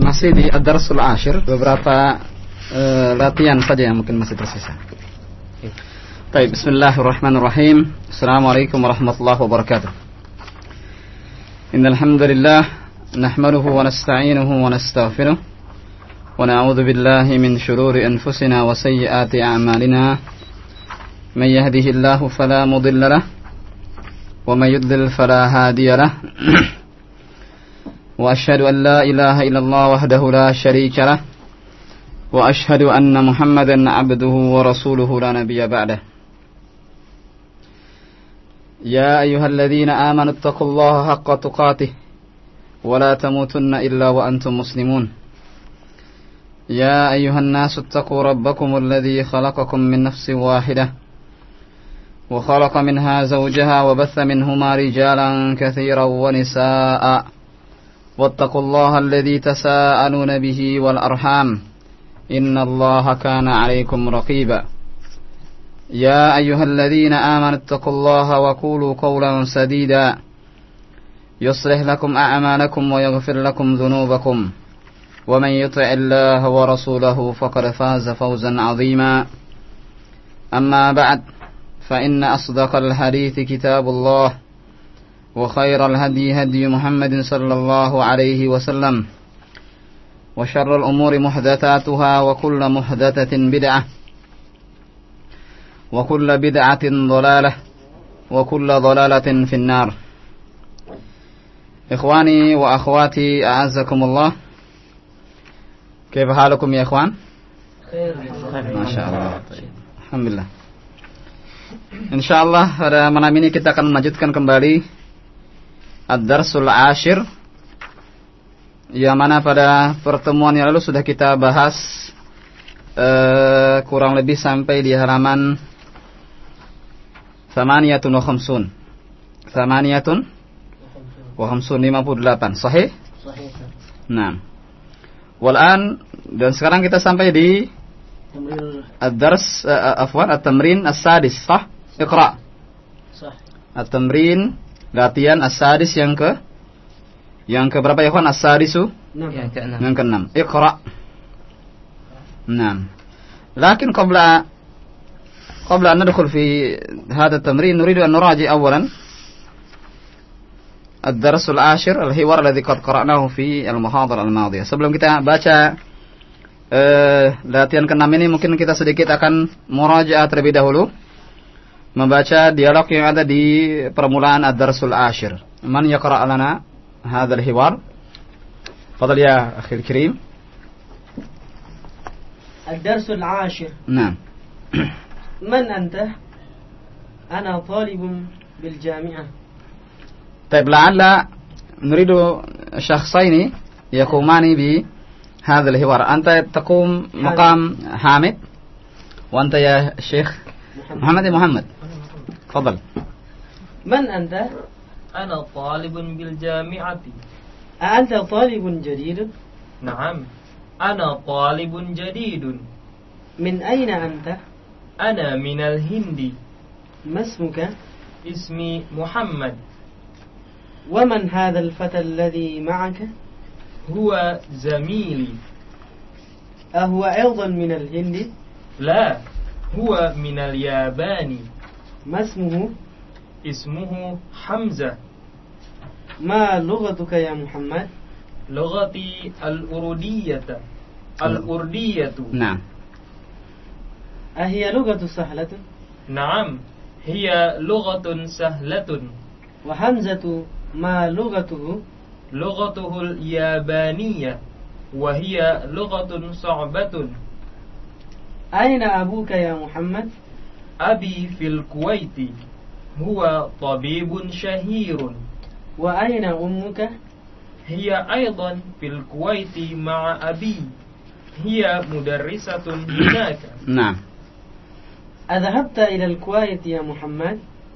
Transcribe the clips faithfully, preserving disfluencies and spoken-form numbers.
Masih di ad-darsul ashir, beberapa uh, latihan saja yang mungkin masih tersisa. Baik, bismillahirrahmanirrahim. Assalamualaikum warahmatullahi wabarakatuh. Innal hamdalillah nahmaduhu wa nasta'inuhu wa nastaghfiruh wa na'udzu billahi min shururi anfusina wa sayyiati a'malina. May yahdihillahu fala mudilla lahu wa may yudlil fala hadiya lahu. وأشهد أن لا إله إلا الله وحده لا شريك له وأشهد أن محمدا عبده ورسوله لا نبي بعده يا أيها الذين آمنوا اتقوا الله حق تقاته ولا تموتن إلا وأنتم مسلمون يا أيها الناس اتقوا ربكم الذي خلقكم من نفس واحدة وخلق منها زوجها وبث منهما رجالا كثيرا ونساء واتقوا الله الذي تساءلون به والأرحام إن الله كان عليكم رقيبا يا أيها الذين آمنوا اتقوا الله وقولوا قولا سديدا يصلح لكم أعمالكم ويغفر لكم ذنوبكم ومن يطع الله ورسوله فقد فاز فوزا عظيما أما بعد فإن أصدق الحديث كتاب الله وخير الهدي هدي محمد صلى الله عليه وسلم وشر الأمور محدثاتها وكل محدثة بدعة وكل بدعة ضلالة وكل ضلالة في النار. إخواني وأخواتي أعزكم الله، كيف حالكم يا إخوان؟ ما شاء الله. Alhamdulillah. Insyaallah pada malam ini kita akan melanjutkan kembali Ad-Darsul Ashir, yang mana pada pertemuan yang lalu sudah kita bahas uh, kurang lebih sampai di halaman Thamaniyatun wa khamsun Thamaniyatun wa khamsun lima puluh delapan. Sahih? Sahih. Nah, walan dan sekarang kita sampai di Ad-Dars uh, afwan At-Tamrin As-Sadis. Sah? Iqra. Sah. At-Tamrin latihan as-sadis yang ke yang ke berapa ya kawan? As-sadisu yang ke enam. Yang ke enam. Iqra. enam. Lakin qabla qabla an nadkhul fi hadha at-tamrin nuridu an nuraji awalan ad-dars al-ashir al-hiwar alladhi qad qara'nahu fi al-muhadharah al-madiyah. Sebelum kita baca uh, latihan ke enam ini, mungkin kita sedikit akan murajaah terlebih dahulu, membaca dialog yang ada di permulaan ad-darsul ashir. Man yaqra' lana hadha al-hiwar? Fadal ya akhi al-karim. Ad-darsul ashir. Naam. Man anta? Ana talibun bil jami'ah. طيب لعل نريد شخصين يقومان بهذا الحوار. أنت تقوم مقام حامد وأنت يا شيخ محمد محمد. تفضل. من أنت؟ أنا طالب بالجامعة. أنت طالب جديد؟ نعم، أنا طالب جديد. من أين أنت؟ أنا من الهند. ما اسمك؟ اسمي محمد. ومن هذا الفتى الذي معك؟ هو زميلي. أهو أيضا من الهند؟ لا، هو من اليابان. ما اسمه؟ اسمه حمزة. ما لغتك يا محمد؟ لغتي الأردية. الأردية. نعم. أهي لغة سهلة؟ نعم، هي لغة سهلة. وحمزة ما لغته؟ لغته اليابانية، وهي لغة صعبة. أين أبوك يا محمد؟ أبي في الكويت، هو طبيب شهير. وأين أمك؟ هي أيضا في الكويت مع أبي، هي مدرسة هناك. نعم. أذهبت إلى الكويت يا محمد؟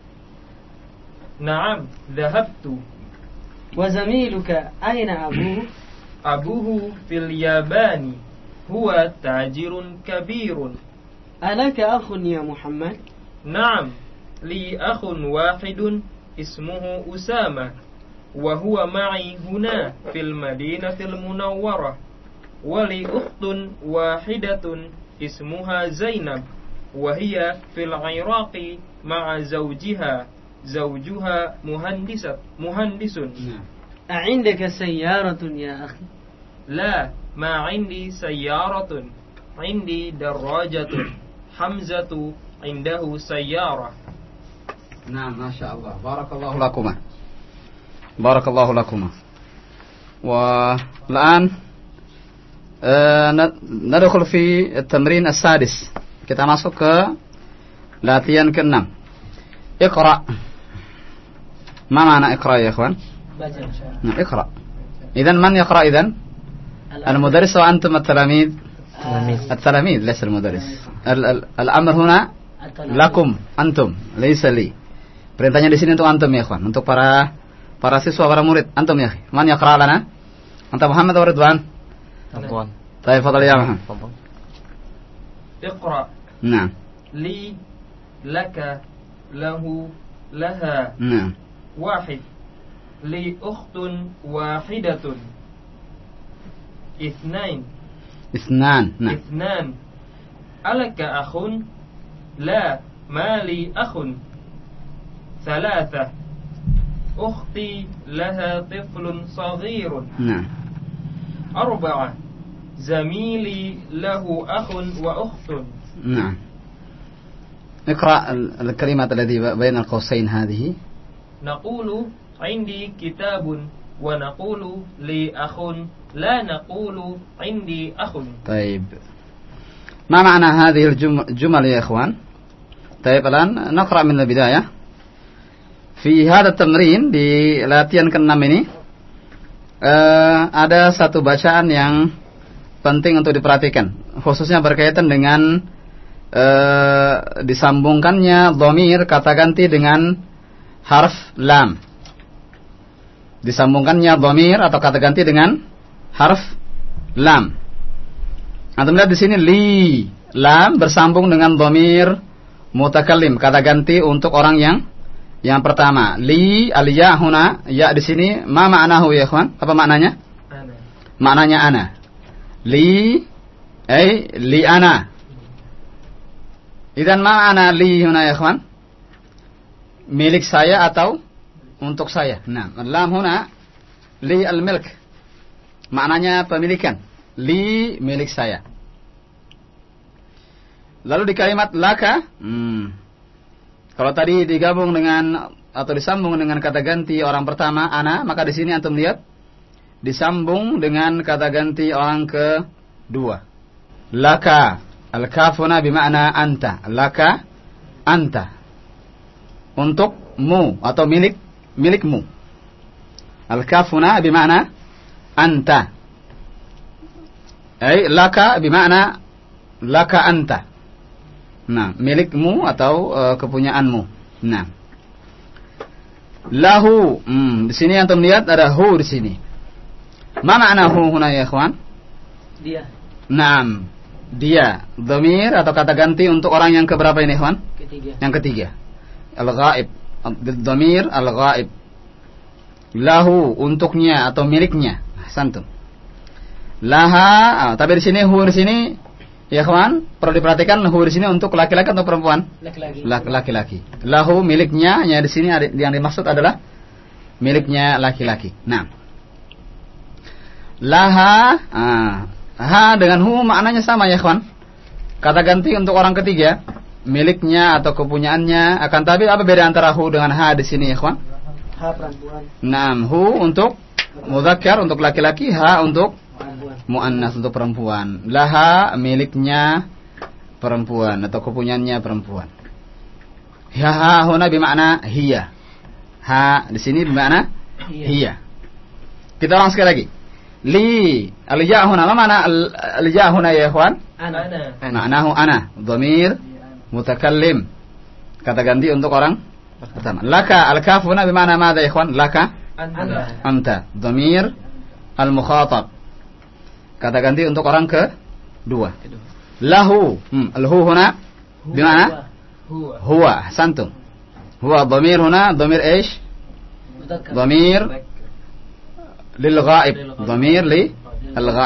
نعم، ذهبت. وزميلك أين أبوه؟ أبوه في اليابان، هو تاجر كبير. ألك أخ يا محمد؟ نعم، لي أخ واحد اسمه أسامة، وهو معي هنا في المدينة المنورة. wali ukhtun wahidatun ismuha Zainab wa hiya fil Iraqi ma'a zawjiha zawjuha muhandisat muhandisun. أعندك سيارة يا أخي؟ لا ما عندي سيارة عندي دراجة حمزة عنده سيارة. نعم ما شاء الله بارك الله لكما بارك الله لكما. والآن ندخل في التمرين السادس. Kita masuk ke latihan keenam. Iqra. ما معنى اقرأ يا إخوان؟ نعم اقرأ. إذن من يقرأ إذن؟ المدرس وأنتم التلاميذ؟ التلاميذ ليس المدرس. الأمر هنا lakum antum, laisa li. Perintahnya di sini untuk antum ya ikhwan, untuk para para siswa, para murid. Antum ya. Man yaqra lana? Anta Muhammad atau Ridwan? Ridwan. Baik, fadhal ya Muhammad. Iqra. Naam. Li, laka, lahu, laha. Naam. Wahid. Li ukhtun wahidatun. Ithnain. Ithnan. Naam. Ithnan. Alaka akhun? لا ما لي أخ. ثلاثة أختي لها طفل صغير. نعم. أربعة زميلي له أخ وأخت. نعم. اقرأ الكلمات التي بين القوسين هذه. نقول عندي كتاب ونقول لي أخ لا نقول عندي أخ. طيب ما معنى هذه الجمل يا إخوان؟ طيب الآن نقرأ من البداية. في هذا التمرين di latihan keenam ini uh, ada satu bacaan yang penting untuk diperhatikan, khususnya berkaitan dengan uh, disambungkannya dhamir kata ganti dengan harf lam. Disambungkannya dhamir atau kata ganti dengan harf lam. Antum lihat di sini li, lam bersambung dengan dhamir mutakallim, kata ganti untuk orang yang yang pertama. Li al-ya huna, ya di sini ma ma'nahu ya ikhwan? Apa maknanya? Ana. Maknanya ana. Li ay li ana. Idan ma ma'na li huna ya ikhwan? Milik saya atau untuk saya. Nah, lam huna li al-milk. Maknanya pemilikan. Li milik saya. Lalu di kalimat laka, hmm, kalau tadi digabung dengan atau disambung dengan kata ganti orang pertama ana, maka di sini antum lihat disambung dengan kata ganti orang kedua. Laka, al-kafuna bima'na anta. Laka, anta. Untukmu atau milik milikmu. Al-kafuna bima'na anta. Ay laka bima'na laka anta. Nah, milikmu atau uh, kepunyaanmu. Nah, lahu. Hmm, di sini antum lihat ada hu di sini. Mana makna hu huna ya ikhwan? Dia. Naam, dia. Dhamir atau kata ganti untuk orang yang keberapa ini ikhwan? Ketiga. Yang ketiga. Al-ghaib. Dhamir al-ghaib. Lahu, untuknya atau miliknya. Santum. Laha, ah, tapi di sini hu di sini ya kawan, perlu diperhatikan hu di sini untuk laki-laki atau perempuan? Laki-laki. Laki-laki. Lahu miliknya, yang di sini yang dimaksud adalah miliknya laki-laki. Nah, laha, ah, ha dengan hu maknanya sama ya kawan. Kata ganti untuk orang ketiga, miliknya atau kepunyaannya. Akan tapi apa beda antara hu dengan ha di sini ya kawan? Ha perempuan. Nah, hu untuk mudzakkar untuk laki-laki, ha untuk muannas untuk perempuan. Laha miliknya perempuan atau kepunyaannya perempuan. Ya ha huna bermakna hiya. Ha di sini bermakna hiya. Kita ulang sekali lagi. Li al-ya huna, apa makna al-ya huna ya ikhwan? Ana. Ma'nahu ana, dhamir mutakallim. Kata ganti untuk orang pertama. Laka al-kaf huna bermakna madza ya ikhwan? Laka Anta. anta, dhamir al-mukhatab. Kata ganti untuk orang kedua. Lahu, hmm, al-hu huna bimana? Huwa. Huwa, santum. Huwa dhamir huna, dhamir ايش? Dhamir lil ghaib, dhamir li al ghaib.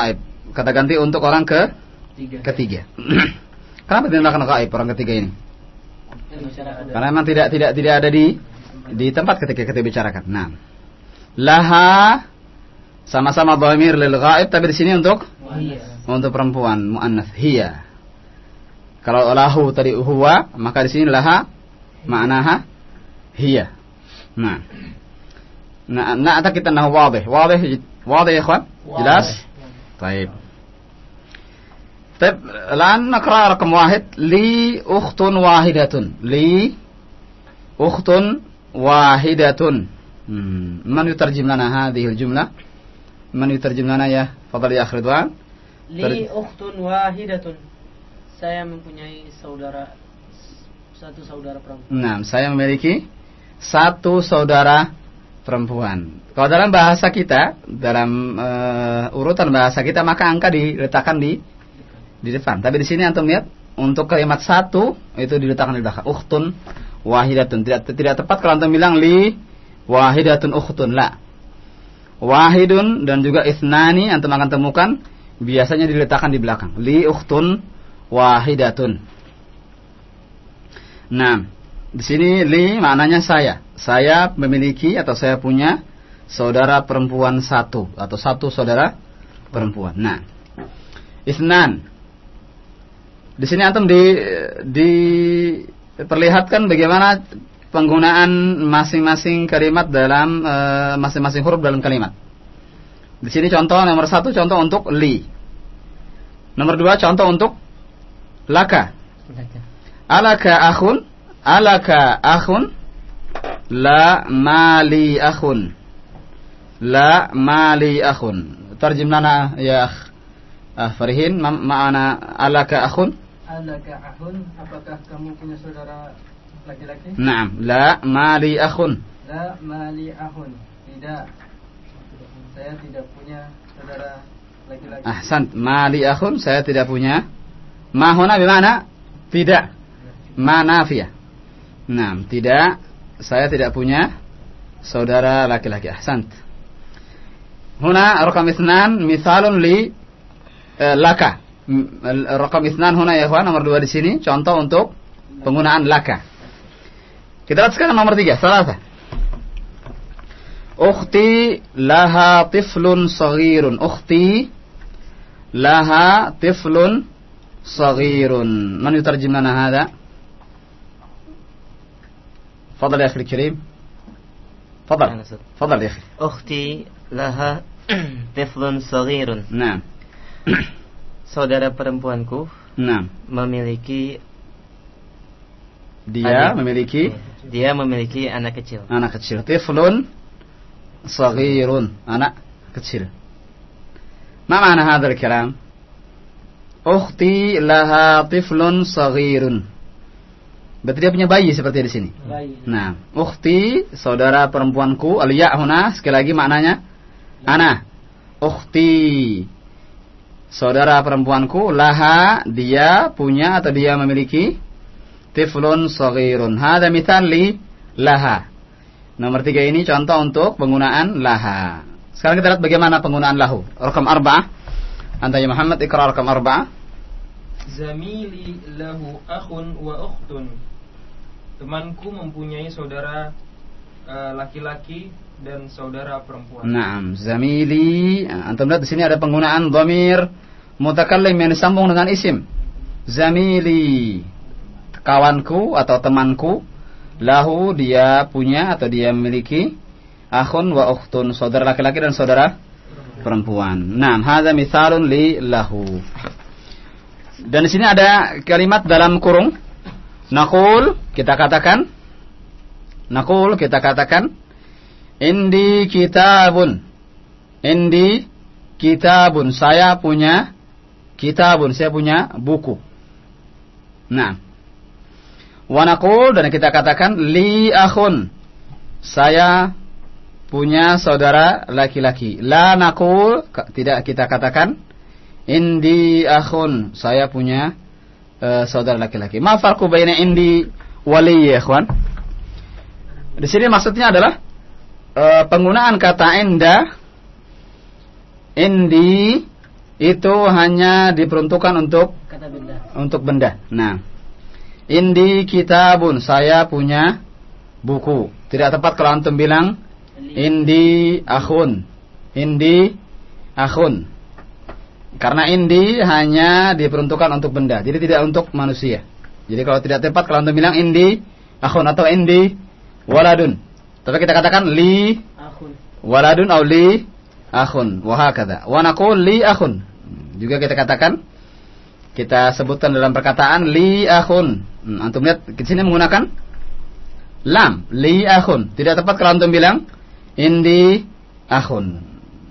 kata ganti untuk orang ke Tiga. ketiga. Kenapa dinamakan ghaib orang ketiga ini? Masyarakat. Karena memang tidak tidak tidak ada di di tempat ketika kita bicarakan. Nah, laha sama-sama dhamir lil ghaib, tapi di sini untuk Iya. untuk perempuan muannats hiya. Kalau lahu tadi huwa, maka di sini laha ma'naha hiya. Nah. Nah, نعتقد أنه واضح واضح واضح يا إخوان جلاس طيب طيب الآن نقرأ رقم واحد لي أخت واحدة لي أخت واحدة من يترجم لنا هذه الجملة من يترجم لنا يا فضل يا أخ رضوان Li ukhtun wahidatun. Saya mempunyai saudara satu saudara perempuan. Nah, saya memiliki satu saudara perempuan. Kalau dalam bahasa kita, dalam uh, urutan bahasa kita, maka angka diletakkan di di depan. Tapi di sini antum lihat untuk kalimat satu itu diletakkan di belakang. Ukhtun wahidatun. Tidak tidak tepat kalau antum bilang li wahidatun ukhtun, la. Wahidun dan juga ithnani antum akan temukan biasanya diletakkan di belakang. Li ukhtun wahidatun. Nah, di sini li maknanya saya. Saya memiliki atau saya punya saudara perempuan satu atau satu saudara perempuan. Nah, isnan. Di sini antum di diperlihatkan bagaimana penggunaan masing-masing kalimat dalam uh, masing-masing huruf dalam kalimat. Di sini contoh nomor satu contoh untuk li. Nomor dua contoh untuk laka. Alaka akhun, alaka akhun. La mali akhun. La mali akhun. Terjem lana ya akh. Ah, Farihin, ma'ana alaka akhun? Alaka akhun, apakah kamu punya saudara laki-laki? Naam, la mali akhun. La mali akhun. Tidak. Saya tidak punya saudara laki-laki. Ahsan, mali akhun, saya tidak punya. Ma huna bimana? Tidak. Ma nafiyah. Naam, tidak. Saya tidak punya saudara laki-laki. Ahsant. Huna rakam itsnan misalun li eh, laka. Rakam itsnan huna ya ikhwan, nomor dua di sini contoh untuk penggunaan laka. Kita lihat sekarang nomor tiga, salasa. Ukhti laha tiflun saghirun. Ukhti laha tiflun saghirun. Man yutarjim lana hadha? تفضل يا أخي الكريم تفضل تفضل يا أخي أختي لها طفل صغير. نعم. Saudara perempuanku نعم. memiliki dia adik. memiliki dia memiliki anak kecil. anak kecil. طفل صغير anak kecil. ما معنى هذا الكلام؟ أختي لها طفل صغير. Berarti dia punya bayi seperti di sini. Bayi. Nah, ukhti, saudara perempuanku, al-ya huna sekali lagi maknanya ana. Ukhti, saudara perempuanku, laha, dia punya atau dia memiliki tiflun saghirun. Hada mithal li laha. Nomor tiga ini contoh untuk penggunaan laha. Sekarang kita lihat bagaimana penggunaan lahu. Rakam arba'ah. Anta ya Muhammad ikra rakam arba'ah. Zamili lahu akhun wa ukhtun. Temanku mempunyai saudara uh, laki-laki dan saudara perempuan. Naam, zamili. Antum lihat di sini ada penggunaan dhamir mutakallim yang disambung dengan isim. Zamili, kawanku atau temanku. Lahu, dia punya atau dia memiliki. Akhun wa ukhtun, saudara laki-laki dan saudara perempuan. Naam, hadza mithalun li lahu. Dan di sini ada kalimat dalam kurung. Naqul, kita katakan. Naqul, kita katakan. Indi kitabun. Indi kitabun. Saya punya kitabun. Saya punya buku. Nah. Wa naqul, dan kita katakan. Li akhun. Saya punya saudara laki-laki. La naqul, tidak kita katakan. Indi akhun. Saya punya Uh, saudara laki-laki. Ma farqu baina indi wali ya ikhwan? Di sini maksudnya adalah uh, penggunaan kata inda, indi itu hanya diperuntukkan untuk Kata benda. untuk benda. Nah, indi kitabun, saya punya buku. Tidak tepat kalau antum bilang indi akhun. Indi akhun. Karena indi hanya diperuntukkan untuk benda, jadi tidak untuk manusia. Jadi kalau tidak tepat kalau antum bilang indi akhun atau indi waladun. Tapi kita katakan li Akhun. waladun atau li akhun. Wa hakadha. Wa naqul li akhun. Juga kita katakan, kita sebutkan dalam perkataan li akhun. Hmm, antum lihat di sini menggunakan lam, li akhun. Tidak tepat kalau antum bilang indi akhun.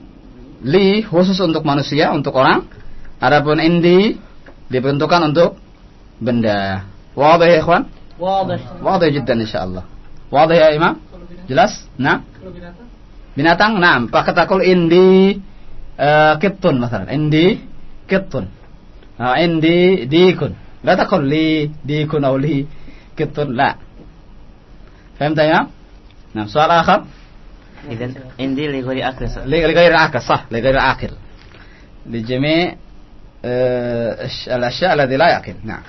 Li khusus untuk manusia, untuk orang. Adapun indi diperuntukkan untuk benda. Wadih ya ikhwan? Wadih. Wadih jiddan insyaallah. Wadih ya imam? Jelas? Nah. Binatang? Nah, pakai takul indi uh, kittun misalnya. Indi kittun. Uh, indi dikun. La takul li dikun atau li kittun. La. Faham tak ya? Nah, soal akhir. إذن عندي لغير عاقل. لغير عاقل صح لغير عاقل لجميع الأشياء الذي لا يعقل. نعم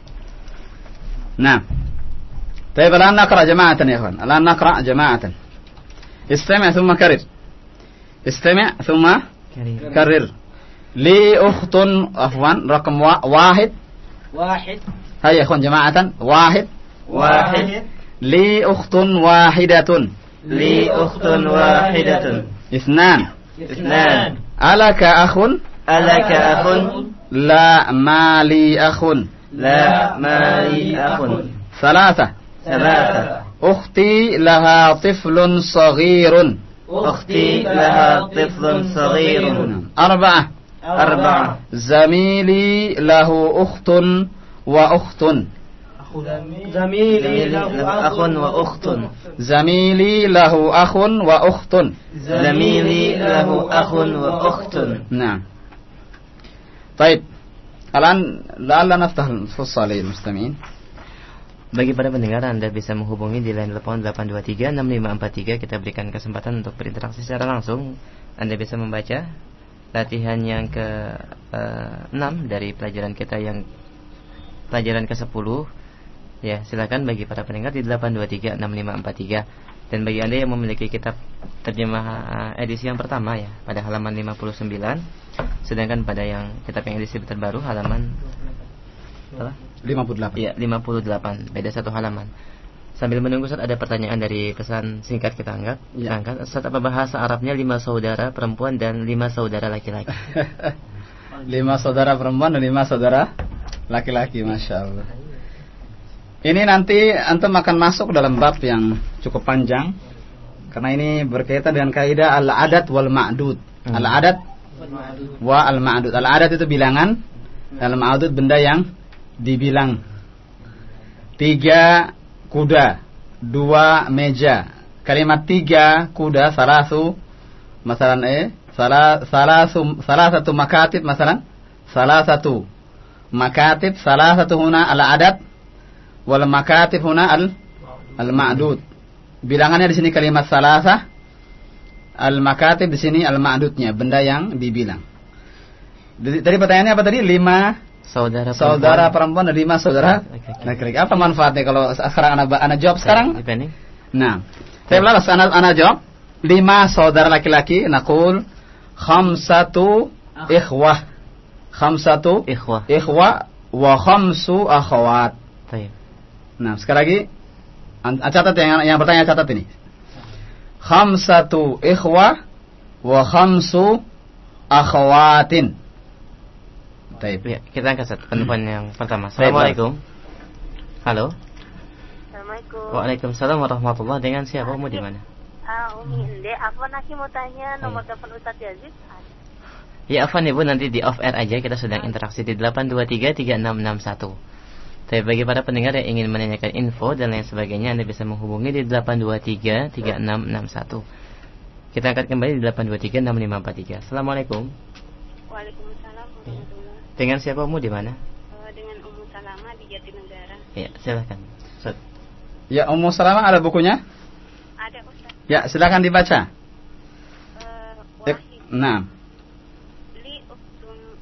نعم. طيب الآن نقرأ جماعة يا أخوان. الآن نقرأ جماعة. استمع ثم كرر. استمع ثم كرر. لي أخت عفوا رقم واحد. واحد. هيا يا أخوان جماعة. واحد. واحد. لي أخت واحدة. لي أخت واحدة. اثنان. اثنان. ألك أخ؟ ألك أخ؟ لا ما لي أخ. لا ما لي أخ. ثلاثة. ثلاثة. أختي لها طفل صغير. أختي لها طفل صغير. أربعة. أربعة. زميلي له أخت وأخت. زميلي له أخ وأخت. زميلي له أخ وأخت. زميلي له أخ وأخت. نعم. طيب الآن لعلنا نفتح الفصل للمستمعين. Bagi para pendengar, Anda bisa menghubungi di line telepon delapan dua tiga enam lima empat tiga. Kita berikan kesempatan untuk berinteraksi secara langsung. Anda bisa membaca latihan yang ke enam dari pelajaran kita yang pelajaran ke sepuluh. Ya, silakan bagi para pendengar di delapan dua tiga enam lima empat tiga. Dan bagi Anda yang memiliki kitab terjemah edisi yang pertama ya, pada halaman lima puluh sembilan, sedangkan pada yang kitab yang edisi terbaru halaman apa? lima puluh delapan. Iya, lima puluh delapan, beda satu halaman. Sambil menunggu Ustaz, ada pertanyaan dari pesan singkat kita angkat. Ya. Angkat. Ustaz, apa bahasa Arabnya lima saudara perempuan dan lima saudara laki-laki? Lima saudara perempuan dan lima saudara laki-laki, masya Allah. Ini nanti antum akan masuk dalam bab yang cukup panjang, karena ini berkaitan dengan kaidah al-adat wal ma'dud. Hmm. Al-adat wa al-ma'dud. Al-adat itu bilangan, al-ma'dud benda yang dibilang. Tiga kuda, dua meja. Kalimat tiga kuda, salasu, masalan eh, salah salah salah satu makatib, masalan salah satu makatib, salah satu huna al-adat wal makatib huna al al-ma'dud. Bilangannya di sini kalimat salasa, al-makatib di sini al-ma'dudnya, benda yang dibilang. Tadi pertanyaannya apa tadi? Lima saudara perempuan, saudara perempuan dan lima saudara laki-laki. Apa manfaatnya kalau sekarang anak anak jawab sekarang? Depending. Nah, saya balas anak anak jawab. Lima saudara laki-laki. Naqul khamsatu ikhwah. Khamsatu Ikhwah. ikhwah wa khamsu akhawat. Baik. Nah, sekali lagi catat yang yang bertanya, catat ini. Khamsatu ikhwah wa khamsu akhawatin. Baik. Ya, kita angkat satu penelpon yang pertama. Assalamualaikum. Halo. Assalamualaikum. Waalaikumsalam warahmatullahi. Dengan siapa? Kamu di mana? Ah, Umi Inde. Afwan, aku mau tanya nomor telepon Ustaz Yazid. Ya, Afwan Ibu, nanti di off air aja, kita sedang interaksi di delapan dua tiga tiga enam enam satu. Tapi bagi para pendengar yang ingin menanyakan info dan lain sebagainya, Anda bisa menghubungi di delapan dua tiga tiga enam enam satu. Kita angkat kembali di delapan dua tiga enam lima empat tiga. Assalamualaikum. Waalaikumsalam warahmatullahi. Dengan siapa Mu di mana? Uh, dengan Ummu Salama di Jatinegara. Ya, silakan. Ustaz. Ya, Ummu Salamah ada bukunya? Ada Ustaz. Ya, silakan dibaca. Uh, Eh, wahid Nah, li uktun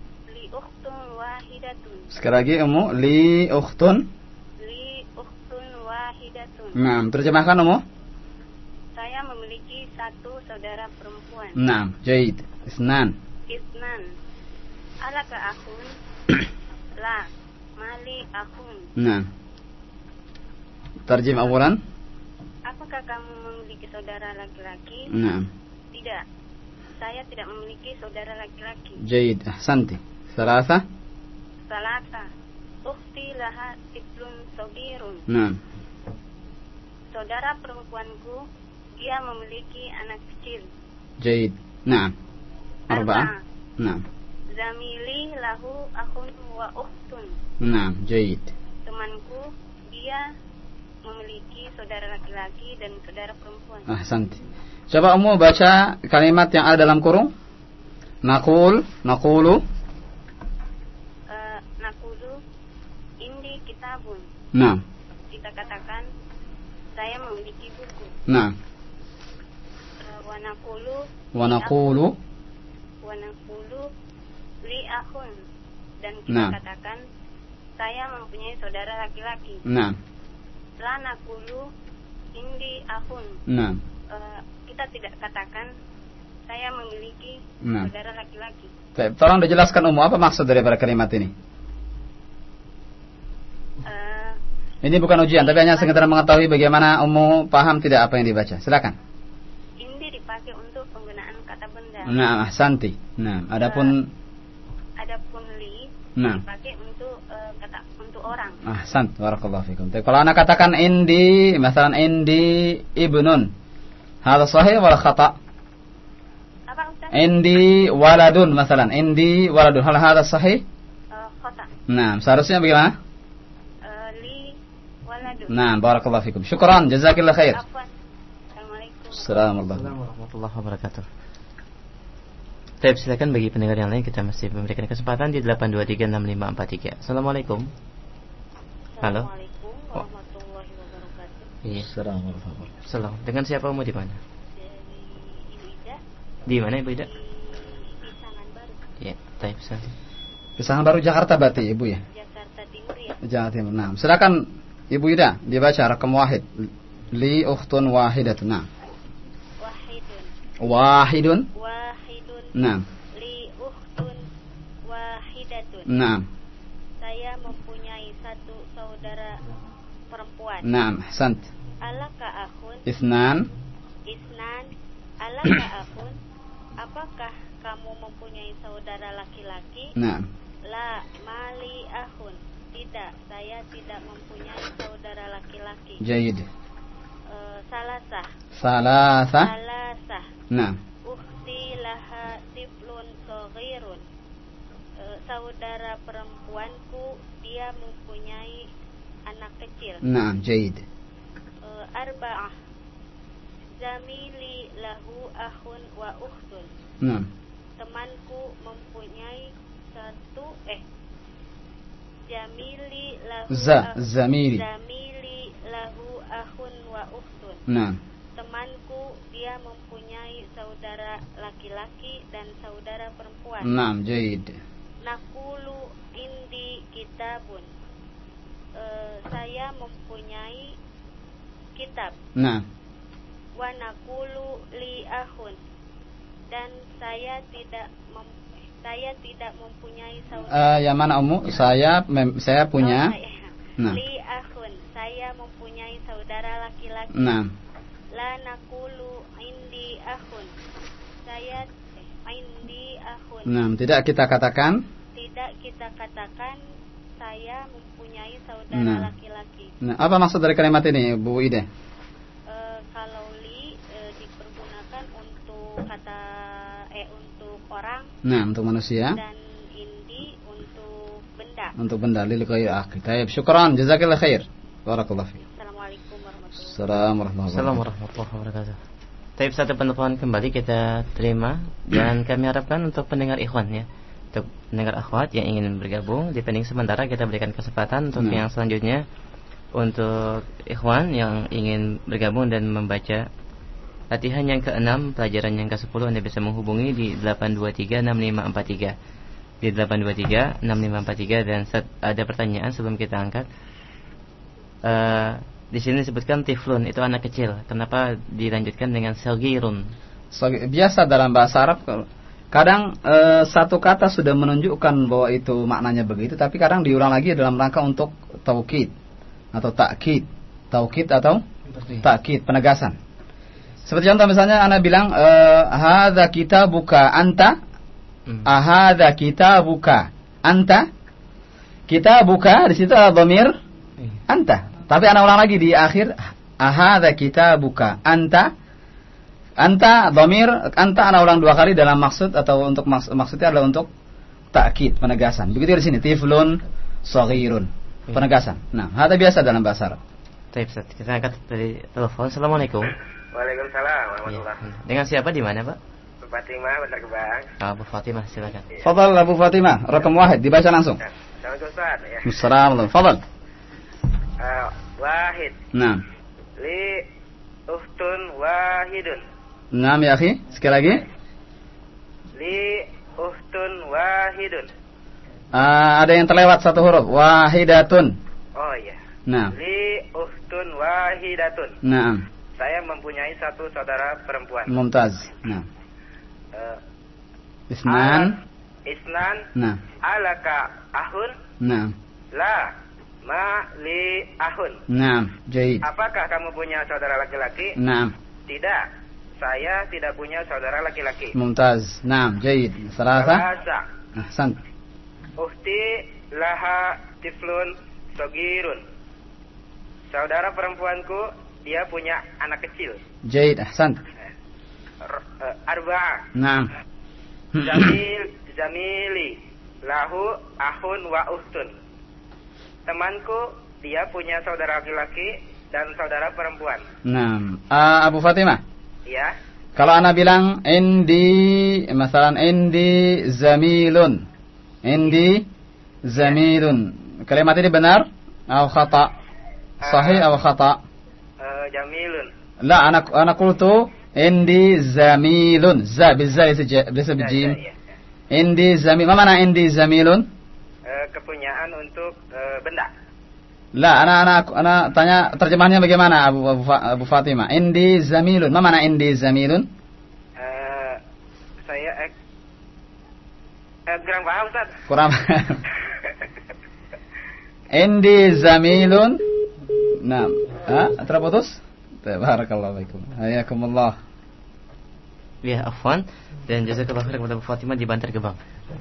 li ukhtun wahidatun. Sekali lagi Ummu, li ukhtun. Li ukhtun wahidatun. Naam, terjemahkan Ummu. Saya memiliki satu saudara perempuan. Naam, jaid. Isnan. Isnan. Alaka akhun? La. Mali akhun. Naam. Terjem awalan. Apakah kamu memiliki saudara laki-laki? Naam. Tidak. Saya tidak memiliki saudara laki-laki. Jaid. Ahsanti. Salasa. Salasa. Ukhti laha tiflun sogirun. Naam. Saudara perempuanku, dia memiliki anak kecil. Jaid. Naam. Arba'ah. Naam. Zamili lahu akhun wa ukhtun. Naam, jaid. Temanku, dia memiliki saudara laki-laki dan saudara perempuan. Ahsanti. Coba Ummu baca kalimat yang ada dalam kurung. Naqul, naqulu. Uh, nakulu indi kitabun. Naam. Kita katakan saya memiliki buku. Naam. Uh, wa naqulu Wa naqulu. wa naqulu li akhun. Dan kita Nah. katakan saya mempunyai saudara laki-laki. Naam. La naqulu indi akhun. Naam. Uh, kita tidak katakan saya memiliki Nah. saudara laki-laki. Baik, tolong dijelaskan Ummu apa maksud daripada kalimat ini. Uh, Ini bukan ujian, tapi hanya sekedar mengetahui bagaimana Ummu paham tidak apa yang dibaca. Silakan. indi dipakai untuk penggunaan kata benda. Nah, ahsanti. Nah, adapun Adapun li Nah. dipakai untuk uh, kata untuk orang. ahsant, barakallahu fikum. Tapi kalau anak katakan indi, misalnya indi ibnun, hal sahih wala khata? Apa Ustaz? Indi waladun, misalnya indi waladun, hal hal sahih? Uh, khota. Nah, seharusnya bagaimana? Uh, li waladun. Nah, barakallahu fikum. Syukran, jazakillah khair. Afwan. Assalamualaikum. Assalamualaikum. Warahmatullahi wabarakatuh. Baik, silakan bagi pendengar yang lain kita masih memberikan kesempatan di delapan dua tiga enam lima empat tiga. Assalamualaikum. Halo. Assalamualaikum warahmatullahi wabarakatuh. Iya. Assalamualaikum. Salam. Dengan siapa Ummu di mana? Dari Ibu Ida Di mana Ibu Ida? di Pisangan Baru, Iya, baik, silakan. Pisangan Baru Jakarta berarti Ibu ya? Jakarta Timur ya. Jakarta Timur. Nah, silakan Ibu Ida dibaca rakam wahid. Li ukhtun wahidatun. Nah. Wahidun. Wahidun. Wahidun. Nah. Li ukhtun wahidatun. Nah. Saya mempunyai satu saudara perempuan. Nah, ahsant. Alaka akhun? Isnan. Isnan. Alaka akhun? Apakah kamu mempunyai saudara laki-laki? Nah. La mali akhun. Tidak, saya tidak mempunyai saudara laki-laki. Jayyid. Uh, salasah. Salasa. Salasah. Nah. Ukhti laha tiflun soghirun. Uh, saudara perempuanku, dia mempunyai anak kecil. Nah, jayyid. Uh, arba'ah. Zamili lahu akhun wa ukhtun. Nah. Temanku mempunyai satu eh Jamili lahu Za, akh- zamili. Zamili lahu akhun wa ukhtun. Nah. Temanku, dia mempunyai saudara laki-laki dan saudara perempuan. Nah, jayyid. Nakulu indi kitabun. Eh, saya mempunyai kitab. Nah. Wa nakulu li akhun. Dan saya tidak mem- saya tidak mempunyai saudara. Uh, yang mana Ummu? Saya mem- saya punya. Oh, saya. Nah. Li akhun. Saya mempunyai saudara laki-laki. Nah. La nakulu indi akhun. Saya eh, indi akhun. Nah, tidak kita katakan. Tidak kita katakan saya mempunyai saudara Nah. laki-laki. Nah, apa maksud dari kalimat ini, Bu Ida? Eh, kalau li eh, dipergunakan untuk kata eh untuk orang Nah, untuk manusia. dan indi untuk benda. Untuk benda lil ghairi akil. Baik, syukran, jazakillah khair. Barakallahu fiik. Assalamualaikum warahmatullahi wabarakatuh. Assalamualaikum warahmatullahi Assalamualaikum wabarakatuh. warahmatullahi wabarakatuh. Tapi satu penelpon kembali kita terima dan kami harapkan untuk pendengar ikhwan ya, untuk pendengar akhwat yang ingin bergabung di pending sementara kita berikan kesempatan untuk Nah. yang selanjutnya untuk ikhwan yang ingin bergabung dan membaca latihan yang keenam pelajaran yang kesepuluh Anda bisa menghubungi di delapan dua tiga enam lima empat tiga di delapan dua tiga enam lima empat tiga. Dan set, ada pertanyaan sebelum kita angkat. Uh, di sini disebutkan tiflun, itu anak kecil. Kenapa dilanjutkan dengan sagirun? Biasa dalam bahasa Arab kadang uh, satu kata sudah menunjukkan bahwa itu maknanya begitu, tapi kadang diulang lagi dalam rangka untuk taukid atau takkid. Taukid atau takkid, penegasan. Seperti contoh misalnya Anda bilang uh, hadza kitabuka anta. Hmm. Ahadza kitabuka anta. Kitabuka di situ ada dhamir anta. Tapi Anda ulang lagi di akhir ahadza kitabuka anta. Anta dhamir anta Anda ulang dua kali dalam maksud atau untuk maks maksudnya adalah untuk takkid, penegasan. Begitu di sini tiflun shaghirun, penegasan. Nah, hadza biasa dalam bahasa Arab. Baik, kita angkat dari telepon. Assalamualaikum. Waalaikumsalam warahmatullahi. Ya. Dengan siapa di mana, Pak? Bu Fatimah, Bantar Gebang. Ah, Bu Fatimah, silakan. Fadal Abu Fatimah, rakam wahid dibaca langsung. Assalamualaikum Ustaz ya. Assalamualaikum. Fadal. Uh, wahid. Nah. Li uhtun wahidun. Naam ya akhi, sekali lagi. Li uhtun wahidun. Uh, ada yang terlewat satu huruf, wahidatun. Oh iya. Nah. Li uhtun wahidatun. Naam. Saya mempunyai satu saudara perempuan. Mumtaz. Nah. Uh, Isnan. Isnan. Nah. Alaka ahun. Nah. La ma li ahun. Nah. Jaid. Apakah kamu punya saudara laki-laki? Nah. Tidak. Saya tidak punya saudara laki-laki. Mumtaz. Nah. Jaid. Salasa. Salasa. Ahsan. Uhti laha tiflun sogirun. Saudara perempuanku dia punya anak kecil. Jaid. Ahsan. Arba'a. Nah. Jamil Jamili lahu ahun wa uhtun. Temanku dia punya saudara laki-laki dan saudara perempuan. Nah, uh, Abu Fatimah. Ya. Kalau ana bilang indi, misalan indi zamilun. Indi zamilun. Kalimat ini benar atau khata? Sahih atau khata? Uh, jamilun. La, ana ana qultu indi zamilun. Za bizza bisa bijim. Ya, ya, ya. Indi zamil. Apa makna indi zamilun? Uh, kepunyaan untuk uh, benda. La, ana ana ana tanya terjemahannya bagaimana Abu Abu, Abu Fatimah? Indi zamilun. Apa makna indi zamilun? Uh, saya eh, eh, kurang paham Ustaz. Kurang paham. Indi zamilun. Nah, ah, terputus? Barakallahu fiikum. Hayakumullah. Ya, afwan dan jazakallahu khairan kepada Bu Fatimah di Bantar Gebang.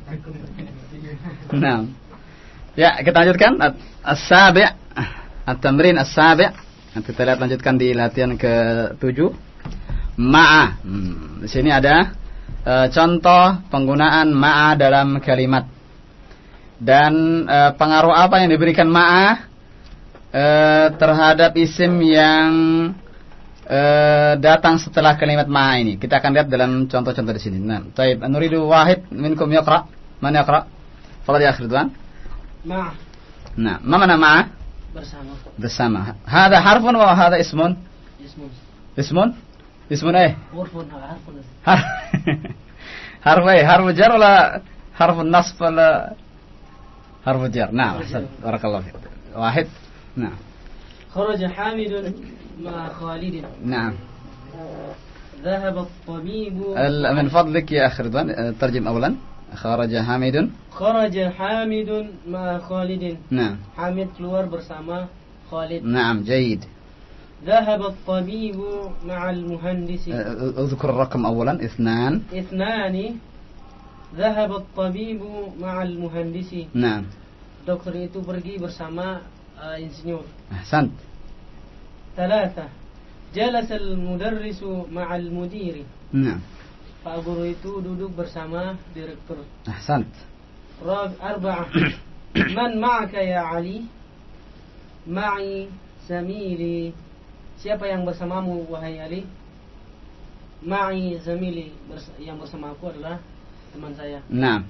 Nah. Ya, kita lanjutkan as-sabi', at-tamrin as-sabi'. Nanti kita lihat lanjutkan di latihan ke-tujuh. Ma'a. Hmm, di sini ada uh, contoh penggunaan ma'a dalam kalimat. Dan uh, pengaruh apa yang diberikan ma'a uh, terhadap isim yang uh, datang setelah kalimat ma'a ini. Kita akan lihat dalam contoh-contoh di sini. Nah, baik, nuridu wahid minkum yaqra. Man yaqra? Fadhil ya akhi Ridwan. Ma. Nah, ma mana ma? Bersama. Bersama. Hada harfun wa hada ismun? Ismun. Ismun? Ismun eh? Hurfun, harfun. Harf eh, harf jar wala harf nasb wala harf jar? Nah, barakallahu fiik. Wahid. Nah. Kharaja Hamidun ma Khalid. Nah. ذهب الطبيب. من فضلك يا أخي رضوان ترجم أولا. خرج حامد. خرج حامد مع خالد. نعم. حامد keluar bersama Khalid. نعم جيد. ذهب الطبيب مع المهندس. اذكر الرقم أولا. اثنان. اثنان. ذهب الطبيب مع المهندس. نعم. Dokter itu pergi bersama uh, insinyur. أحسنت. ثلاثة. جلس المدرس مع المدير. نعم. Pak guru itu duduk bersama direktur. أحسنت. أربعة. من معك يا علي؟ معي زميلي. Siapa yang bersamamu wahai Ali? Ma'i zamili. Yang bersamaku adalah teman saya. نعم.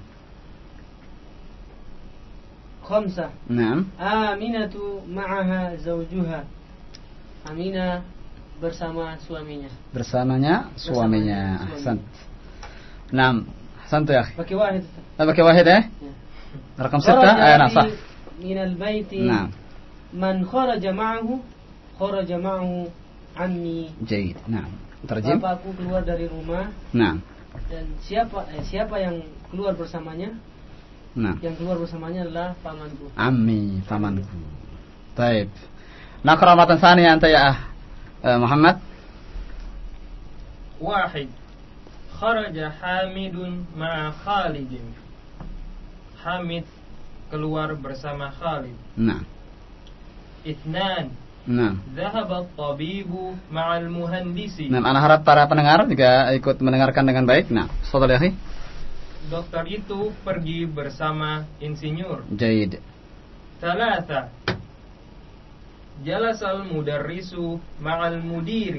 خمسة. نعم. آمنة معها زوجها. Aminah bersama suaminya. Bersamanya suaminya. Ahsan. Naam. أحسنت يا أخي. Pakai wahid. لا بكي واحد إيه؟ رقم ستة. آه نعم صح. من البيت. نعم. من خرج معه خرج معه عمي. جيد. نعم. ترجم. Bapakku keluar dari rumah. نعم. Dan siapa eh, siapa yang keluar bersamanya? نعم. Yang keluar bersamanya adalah pamanku. عمي pamanku. طيب. نقرأ مرة ثانية أنت يا آه محمد. واحد خرج حامد مع خالد. Hamid keluar bersama Khalid. نعم. اثنان نعم. ذهب الطبيب مع المهندس. Nah, ana harap para pendengar juga ikut mendengarkan dengan baik. Nah, tafadhal ya akhi. Dokter itu pergi bersama insinyur. جيد. ثلاثة جلس المدرس مع المدير.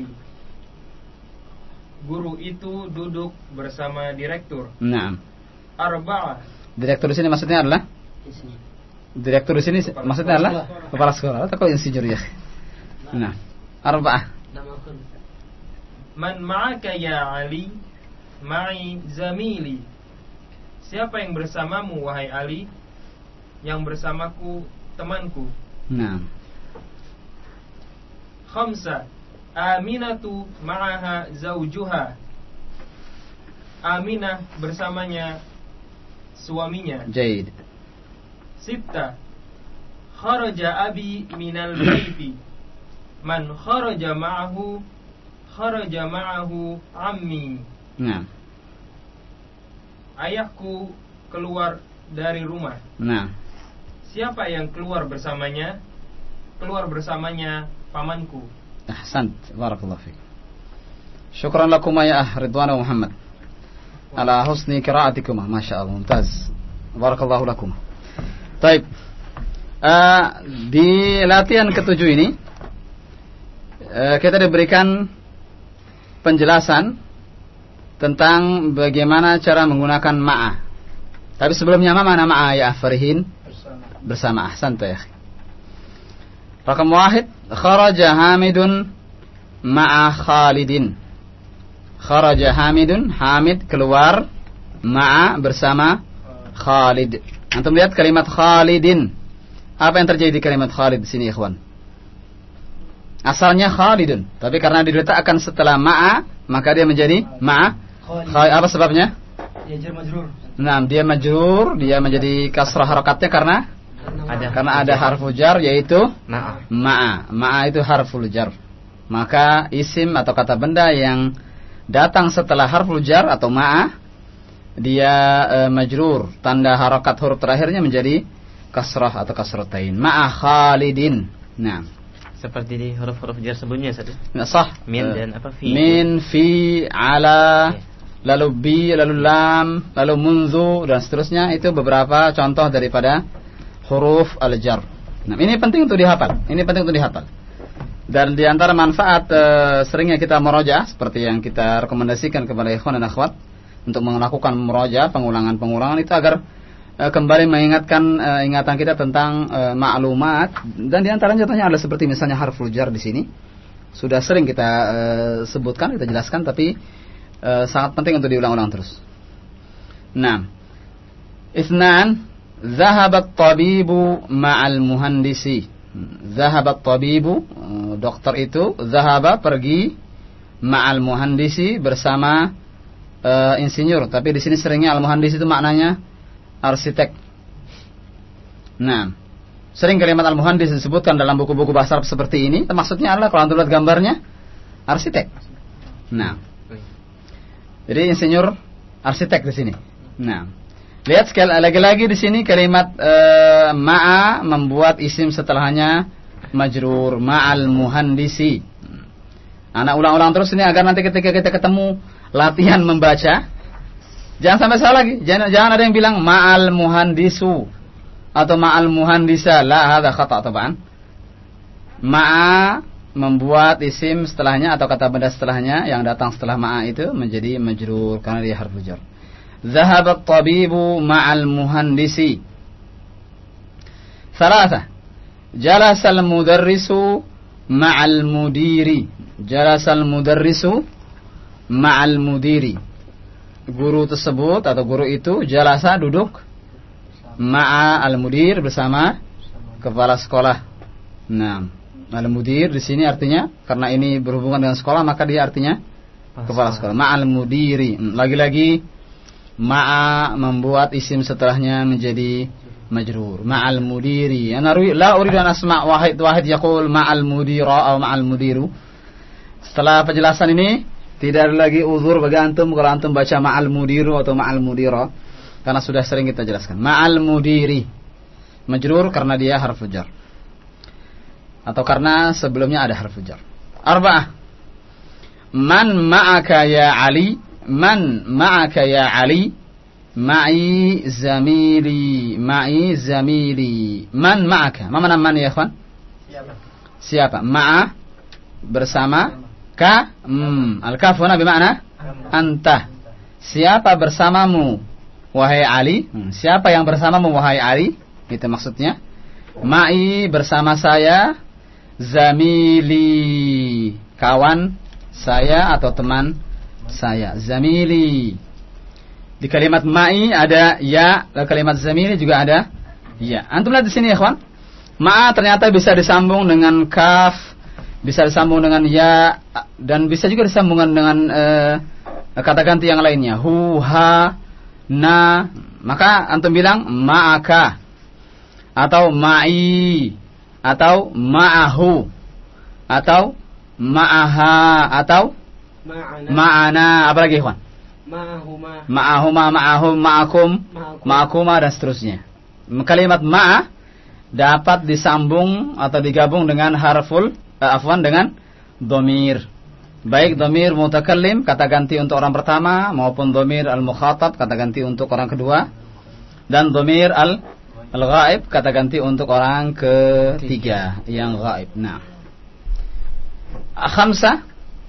Guru itu duduk bersama direktur. نعم. Arba'ah. Direktur di sini maksudnya adalah? Direktur di sini Kepala maksudnya sekolah. adalah kepala sekolah atau kau insinyur ya? Nah, arba'ah. Man ma'aka ya Ali? Ma'i zamili. Siapa yang bersamamu wahai Ali? Yang bersamaku temanku. Nah. Khamsa Aminatu ma'aha zaujuha. Aminah bersamanya suaminya. Jaid. Sitta kharaja abi minal baiti. Man kharaja ma'ahu kharaja ma'ahu ammi. Nah. Ayahku keluar dari rumah. Nah. Siapa yang keluar bersamanya? Keluar bersamanya pamanku. Ahsant, barakallahu fiik. Syukran lakuma ya Ridwan wa Muhammad ala husni qira'atikum. Masyaallah, mumtaz. Barakallahu lakum. Baik. Uh, di latihan ketujuh ini uh, kita diberikan penjelasan tentang bagaimana cara menggunakan ma'a. Tapi sebelumnya mana ma'a ya Farihin? Bersama. Bersama. Ahsan ya. Rakam wahid, kharaja Hamidun ma'a Khalidin. Kharaja Hamidun, Hamid keluar ma'a bersama Khalid. Antum lihat kalimat Khalidin. Apa yang terjadi di kalimat Khalid di sini, ikhwan? Asalnya Khalidun, tapi karena diletakkan setelah ma'a, maka dia menjadi ma'a. Khalid. Apa sebabnya? Dia jar majrur. Nah, dia majrur, dia menjadi kasrah harakatnya karena ada karena ada harfu jar yaitu ma'a. Ma'a. Ma'a itu harful jar. Maka isim atau kata benda yang datang setelah harful jar atau ma'a dia e, majrur, tanda harakat huruf terakhirnya menjadi kasrah atau kasratain. Ma'a Khalidin. Nah, seperti di huruf-huruf jar sebelumnya tadi. Nah, sah. Min uh, dan apa fi. Min, fi, ala, okay. Lalu bi, lalu lam, lalu munzu dan seterusnya, itu beberapa contoh daripada huruf al-jar. Nah, ini penting untuk dihafal. Ini penting untuk dihafal. Dan di antara manfaat uh, seringnya kita murojaah seperti yang kita rekomendasikan kepada ikhwan dan akhwat untuk melakukan murojaah, pengulangan-pengulangan itu agar uh, kembali mengingatkan uh, ingatan kita tentang uh, maklumat, dan di antaranya contohnya adalah seperti misalnya harful jar di sini. Sudah sering kita uh, sebutkan, kita jelaskan, tapi uh, sangat penting untuk diulang-ulang terus. Nah, Itsnan, zahabat tabibu ma'al muhandisi. Zahabat tabibu, dokter itu, zahaba pergi, ma'al muhandisi bersama uh, insinyur. Tapi di sini seringnya al muhandis itu maknanya arsitek. Nah, sering kalimat al muhandis disebutkan dalam buku-buku bahasa Arab seperti ini. Maksudnya adalah kalau anda lihat gambarnya arsitek. Nah, jadi insinyur arsitek di sini. Nah, lihat sekali lagi-lagi di sini kalimat uh, ma'a membuat isim setelahnya majrur, ma'al muhandisi. Anak ulang-ulang terus ini agar nanti ketika kita ketemu latihan membaca, jangan sampai salah lagi. Jangan, jangan ada yang bilang ma'al muhandisu atau ma'al muhandisa. La, hadza khata' taban. Ma'a membuat isim setelahnya atau kata benda setelahnya yang datang setelah ma'a itu menjadi majrur karena dia harfu jar. Zahabat tabibu ma'al muhandisi. Thalatha, jalasal mudarrisu ma'al mudiri. Jalasal mudarrisu ma'al mudiri. guru tersebut atau guru itu jalasa duduk ma'a al-mudir bersama kepala sekolah. Nah, al-mudir di sini artinya karena ini berhubungan dengan sekolah maka dia artinya kepala sekolah. Ma'al mudiri. Lagi-lagi ma'a membuat isim setelahnya menjadi majrur. Ma'al mudiri. Ana la uridu an asma' wahid wahid yaqul ma'al mudira atau ma'al mudiru. Setelah penjelasan ini tidak ada lagi uzur bagi antum kalau antum baca ma'al mudiru atau ma'al mudira karena sudah sering kita jelaskan. Ma'al mudiri majrur karena dia harfu jar atau karena sebelumnya ada harfu jar. Arba'ah. Man ma'aka ya Ali? Man ma'aka ya Ali? Ma'i zamili. Ma'i zamili. Man ma'aka. Ma mana man ya ikhwan? Siapa? Siapa? Ma'a bersama ka. Hmm. Al-kaf huna bermakna anta. Siapa bersamamu wahai Ali? Hmm. Siapa yang bersamamu wahai Ali? Itu maksudnya. Ma'i bersama saya. Zamili kawan saya atau teman saya. Zamili. Di kalimat ma'i ada ya, di kalimat zamili juga ada ya. Antum lihat di sini ya, kawan. Ma ternyata bisa disambung dengan kaf, bisa disambung dengan ya, dan bisa juga disambungkan dengan uh, kata ganti yang lainnya. Hu, ha, na. Maka antum bilang ma'aka atau ma'i atau ma'ahu atau ma'aha atau Ma'ana. ma'ana. Apa lagi, kawan? Ma'ahuma. Ma'ahuma, ma'ahum, ma'akum, ma'akuma dan seterusnya. Kalimat ma'a dapat disambung atau digabung dengan harful uh, afwan dengan dhamir. Baik dhamir mutakallim kata ganti untuk orang pertama maupun dhamir al-mukhatab kata ganti untuk orang kedua dan dhamir al al-ghaib kata ganti untuk orang ketiga yang ghaib. Nah. Khamsah.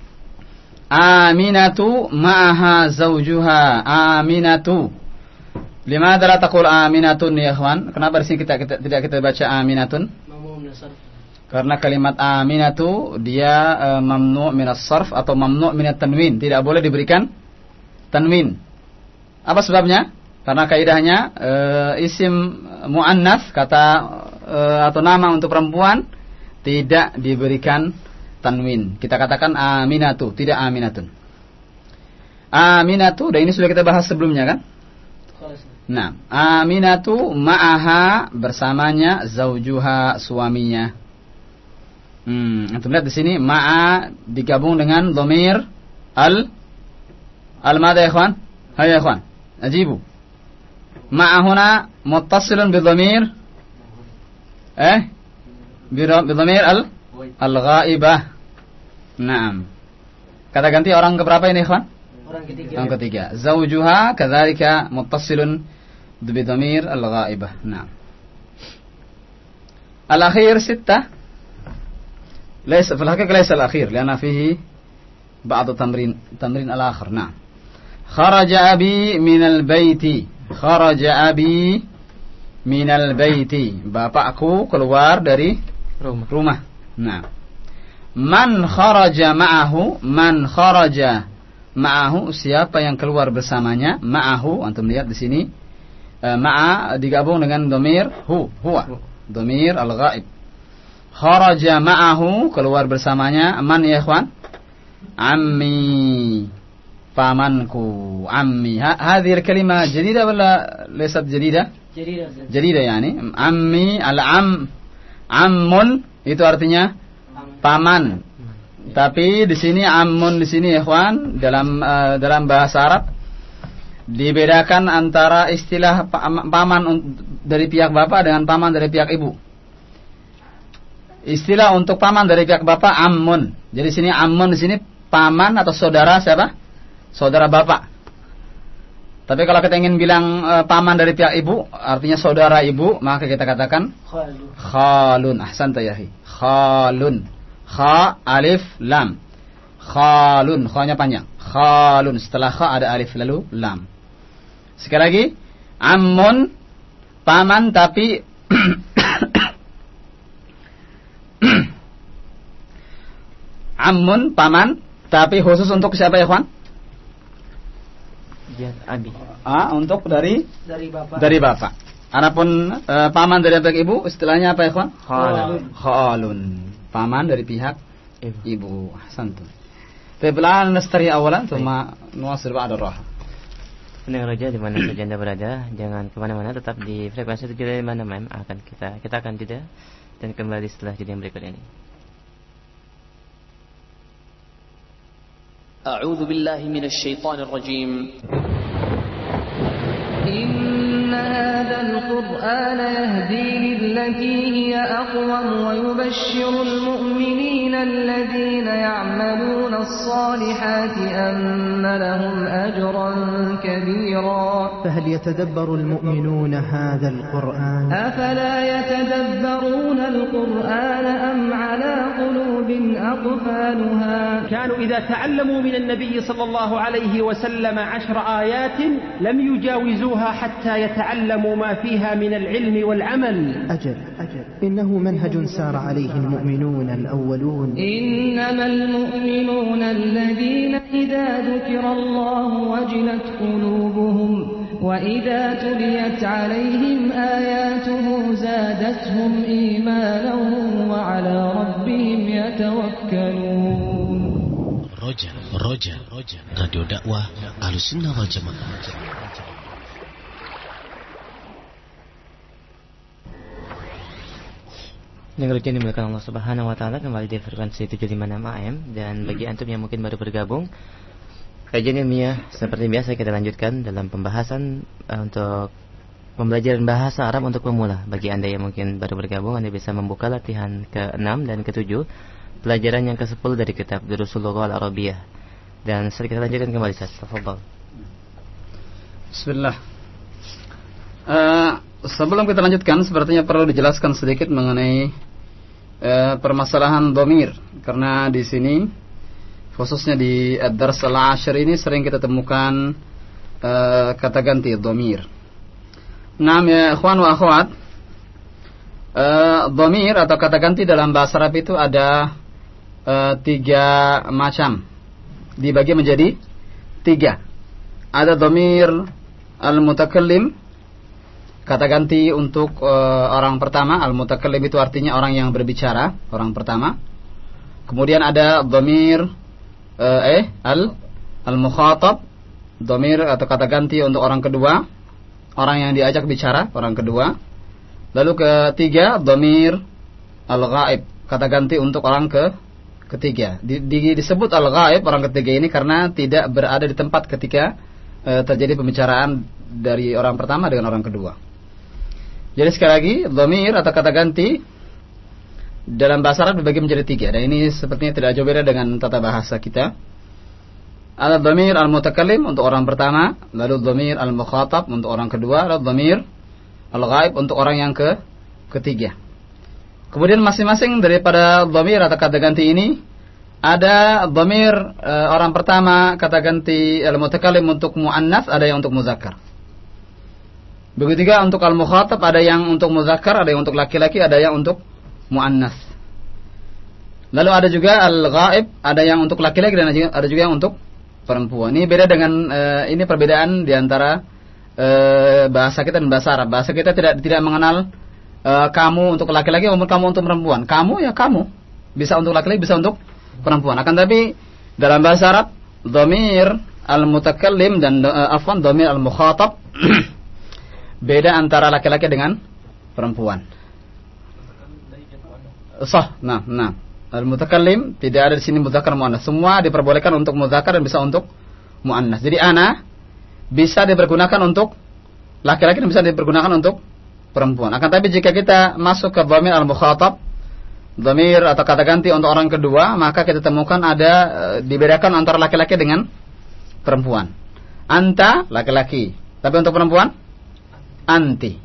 Aminatu ma'aha zawjuha. Aminatu. Limadha la taqul aminatun ya ikhwan? Kenapa di sini kita, kita tidak kita baca aminatun? Karena kalimat aminatu dia uh, mamnu' min as-sarf atau mamnu' min at-tanwin, tidak boleh diberikan tanwin. Apa sebabnya? Karena kaidahnya uh, isim muannats kata uh, atau nama untuk perempuan tidak diberikan tanwin. Kita katakan aminatu, tidak aminatun. Aminatu, dan ini sudah kita bahas sebelumnya kan? Nah, aminatu ma'aha bersamanya zaujuha suaminya. Hmm, antum lihat di sini ma'a digabung dengan dhamir al al-madha ya ikhwan? Hai ya ikhwan, ajibu. Ma'a huna muttasilun bi dhamir eh bi dhamir al al-ghaibah. Naam. Kata ganti orang keberapa ini, ikhwan? Orang ketiga. Orang ketiga. Zawjuha kadzalika muttasilun bi dhamir al-ghaibah. Naam. Al-akhir sittah. Laysa fil haqiqah laysa al-akhir, lianna fihi ba'd tamrin tamrin al-akhir. Naam. Kharaja abi min al-baiti. Kharaja abi min al-baiti. Bapakku keluar dari rumah. rumah. Nah. Man kharaja ma'ahu, man kharaja ma'ahu, siapa yang keluar bersamanya? Ma'ahu, antum lihat di sini e, ma'a digabung dengan dhamir hu, huwa, dhamir al-ghaib. Kharaja ma'ahu, keluar bersamanya. Man ya ikhwan? Ammi, pamanku, ammi. Hadhihi al-kalimah jadida wala laysat jadida? Jadida. Jadida yani. Ammi al-am, ammun itu artinya paman. Tapi di sini ammun di sini ikhwan dalam uh, dalam bahasa Arab dibedakan antara istilah paman dari pihak bapak dengan paman dari pihak ibu. Istilah untuk paman dari pihak bapak ammun. Jadi sini ammun di sini paman atau saudara siapa? Saudara bapak. Tapi kalau kita ingin bilang uh, paman dari pihak ibu, artinya saudara ibu, maka kita katakan khalun. Khalun. Ahsanta ya akhi. Khalun. Kha, alif, lam. Khalun, kha-nya panjang. Khalun, setelah kha ada alif lalu lam. Sekali lagi, ammun, paman tapi ammun, paman, tapi khusus untuk siapa ya kawan? Jihad abi. Ah, untuk dari Dari bapak. dari bapak. Adapun uh, paman dari pihak ibu istilahnya apa ya, kawan? Khalun. Khalun. Paman dari pihak Ibu. ibu. Ahsantum. Baik, الآن نستريح أولا ثم نواصل بعد الراحة. Pendengar Roja di mana saja Anda berada, jangan kemana-mana, tetap di frekuensi tujuh puluh lima enam M. Akan kita kita akan jeda dan kembali setelah jeda yang berikut ini. أعوذ بالله من الشيطان الرجيم. إن هذا القرآن يهدي للتي هي أقوم ويبشر المؤمنين الذين يعملون الصالحات أن لهم أجرا كبيرا. فهل يتدبر المؤمنون هذا القرآن؟ أفلا يتدبرون القرآن أم على قلوب أقفالها. كانوا إذا تعلموا من النبي صلى الله عليه وسلم عشر آيات لم يجاوزوها حتى يتعلموا ما فيها من العلم والعمل. أجل أجل إنه منهج سار عليه المؤمنون الأولون. إنما المؤمنون الذين إذا ذكر الله وجلت قلوبهم وإذا تليت عليهم آياته زادتهم إيمانا وعلى ربهم يتوكلون. Roja, Roja, Roja, Radio Dakwah Ahlussunnah wal Jamaah. Dengar ujian dimulakan Allah Subhanahu Wa Taala kembali di frekuensi tujuh puluh lima enam A M. Dan bagi antum yang mungkin baru bergabung, kajian ilmiah seperti biasa kita lanjutkan dalam pembahasan uh, untuk pembelajaran bahasa Arab untuk pemula. Bagi anda yang mungkin baru bergabung, anda bisa membuka latihan ke enam dan ke tujuh, pelajaran yang ke sepuluh dari kitab Durusul Lughah Al-Arabiyah. Dan setelah kita lanjutkan kembali, Ustaz. Tafadhal. Bismillah. Uh, sebelum kita lanjutkan, sepertinya perlu dijelaskan sedikit mengenai uh, permasalahan dhamir, karena di sini khususnya di ad-dars al-ashir ini sering kita temukan uh, kata ganti dhamir. Naam ya ikhwan wa akhwat, uh, dhamir atau kata ganti dalam bahasa Arab itu ada uh, tiga macam, dibagi menjadi tiga. Ada dhamir al-mutakallim, kata ganti untuk uh, orang pertama. Al-mutakallim itu artinya orang yang berbicara, orang pertama. Kemudian ada dhamir uh, eh al al-mukhatab, dhamir atau kata ganti untuk orang kedua, orang yang diajak bicara, orang kedua. Lalu ketiga dhamir al-ghaib, kata ganti untuk orang ke ketiga. Di, di, disebut al-ghaib orang ketiga ini karena tidak berada di tempat ketika e, terjadi pembicaraan dari orang pertama dengan orang kedua. Jadi sekali lagi, dhamir atau kata ganti dalam bahasa Arab dibagi menjadi tiga. Dan ini sepertinya tidak jauh beda dengan tata bahasa kita. Ada dhamir al-mutakallim untuk orang pertama, lalu dhamir al-mukhatab untuk orang kedua, lalu dhamir al-ghaib untuk orang yang ke ketiga. Kemudian masing-masing daripada dhamir atau kata ganti ini ada dhamir e, orang pertama kata ganti al-mutakallim untuk muannas, ada yang untuk muzakkar. Begitu juga untuk al-mukhatab ada yang untuk muzakkar, ada yang untuk laki-laki, ada yang untuk muannas. Lalu ada juga al-ghaib, ada yang untuk laki-laki dan ada juga yang untuk perempuan. Ini beda dengan e, ini perbedaan di antara e, bahasa kita dan bahasa Arab. Bahasa kita tidak tidak mengenal Uh, kamu untuk laki-laki maupun kamu untuk perempuan. Kamu ya kamu, bisa untuk laki-laki, bisa untuk perempuan. Akan tapi dalam bahasa Arab, dhamir al-mutakallim dan uh, afwan dhamir al-mukhatab beda antara laki-laki dengan perempuan. Sah, nah, nah. Al-mutakallim tidak ada di sini muzakkar muannas. Semua diperbolehkan untuk muzakkar dan bisa untuk muannas. Jadi ana bisa dipergunakan untuk laki-laki dan bisa dipergunakan untuk perempuan. Akan tapi jika kita masuk ke dhamir al-mukhatab, dhamir atau kata ganti untuk orang kedua, maka kita temukan ada e, dibedakan antara laki-laki dengan perempuan. Anta laki-laki, tapi untuk perempuan anti.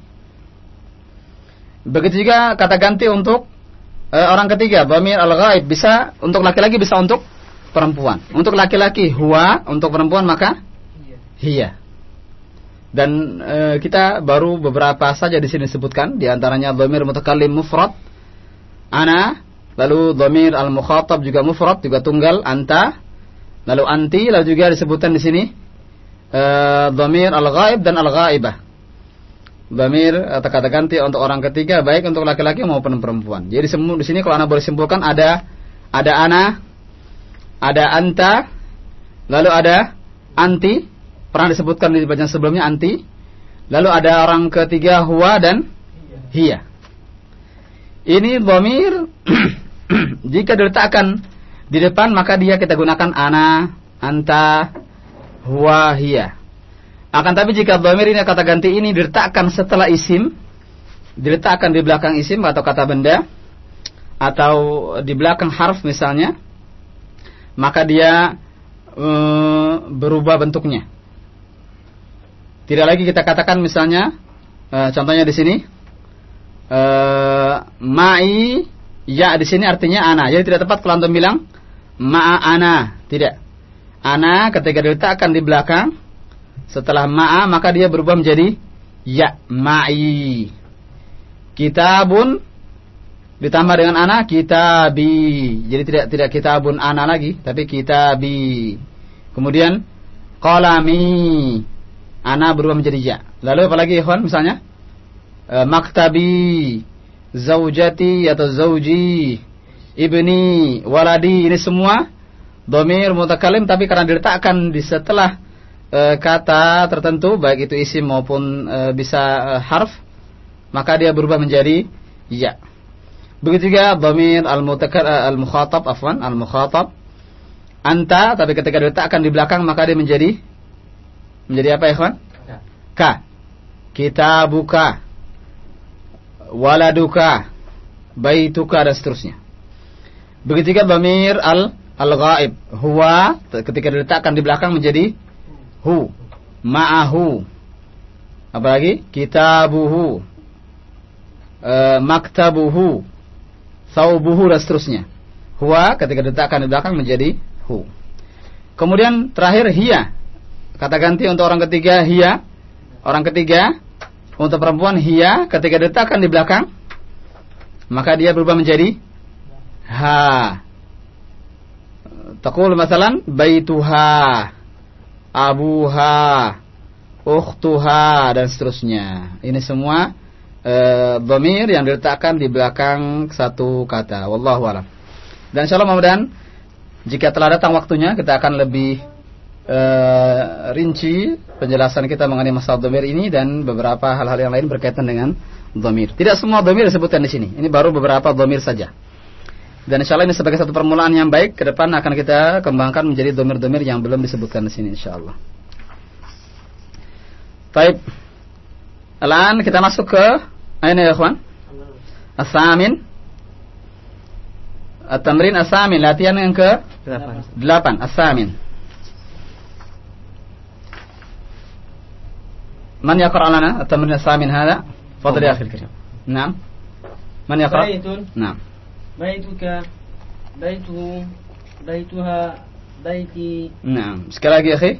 Begitu juga kata ganti untuk e, orang ketiga, dhamir al-ghaib, bisa untuk laki-laki, bisa untuk perempuan. Untuk laki-laki huwa, untuk perempuan maka hiya. Dan e, kita baru beberapa saja di sini sebutkan, di antaranya dhamir mutakallim mufrad ana, lalu dhamir al-mukhatab juga mufrad, juga tunggal anta, lalu anti, lalu juga disebutkan di sini uh, dhamir al-ghaib dan al-ghaibah. Dhamir atau kata ganti untuk orang ketiga baik untuk laki-laki maupun perempuan. Jadi di sini kalau ana boleh simpulkan ada ada ana, ada anta, lalu ada anti, pernah disebutkan di bacaan sebelumnya anti. Lalu ada orang ketiga huwa dan hiya. Ini dhamir jika diletakkan di depan maka dia kita gunakan ana, anta, huwa, hiya. Akan tapi jika dhamir ini kata ganti ini diletakkan setelah isim, diletakkan di belakang isim atau kata benda, atau di belakang harf misalnya, maka dia e, berubah bentuknya. Tidak lagi kita katakan misalnya, e, contohnya di sini, e, ma'i, ya di sini artinya ana. Jadi tidak tepat kalau antum bilang ma'a ana, tidak. Ana ketika diletakkan di belakang setelah ma'a maka dia berubah menjadi ya, ma'i. Kitabun ditambah dengan ana, kitabi. Jadi tidak tidak kitabun ana lagi, tapi kitabi. Kemudian qalami, ana berubah menjadi ya. Lalu apalagi ikhwan misalnya e, maktabi, zaujati atau zauji, ibni, waladi, ini semua dhamir mutakalim tapi karena diletakkan di setelah e, kata tertentu baik itu isim maupun e, bisa e, harf, maka dia berubah menjadi ya. Begitu juga dhamir al-mutakal al-mukhatab afwan al-mukhatab anta, tapi ketika diletakkan di belakang maka dia menjadi menjadi apa ya ikhwan? Ka. Kitabuka, waladuka, baituka dan seterusnya. Begitu juga dhamir al al-ghaib huwa ketika diletakkan di belakang menjadi hu, ma'ahu. Apalagi kitabuhu, e, maktabuhu, thawbuhu dan seterusnya. Huwa ketika diletakkan di belakang menjadi hu. Kemudian terakhir hiya. Kata ganti untuk orang ketiga hiya. Orang ketiga untuk perempuan hiya ketika diletakkan di belakang maka dia berubah menjadi ha. Taqul masalan baituha, abuha, ukhtuha dan seterusnya. Ini semua eh, dhamir yang diletakkan di belakang satu kata. Wallahu a'lam. Dan insyaallah mudah-mudahan jika telah datang waktunya kita akan lebih Uh, rinci penjelasan kita mengenai masalah dhamir ini dan beberapa hal-hal yang lain berkaitan dengan dhamir. Tidak semua dhamir disebutkan di sini. Ini baru beberapa dhamir saja. Dan insyaallah ini sebagai satu permulaan yang baik, ke depan akan kita kembangkan menjadi dhamir-dhamir yang belum disebutkan di sini insyaallah. Baik. Alan kita masuk ke aina ya ikhwan? As-samin. At-tamrin as-samin, latihan yang ke delapan. As-samin. من يقرأ لنا التمرين الثامن هذا؟ تفضل يا أخي الكريم. نعم. من يقرأ؟ بيت. نعم. بيتك، بيته، بيتها، بيتي. نعم. sekali lagi يا أخي.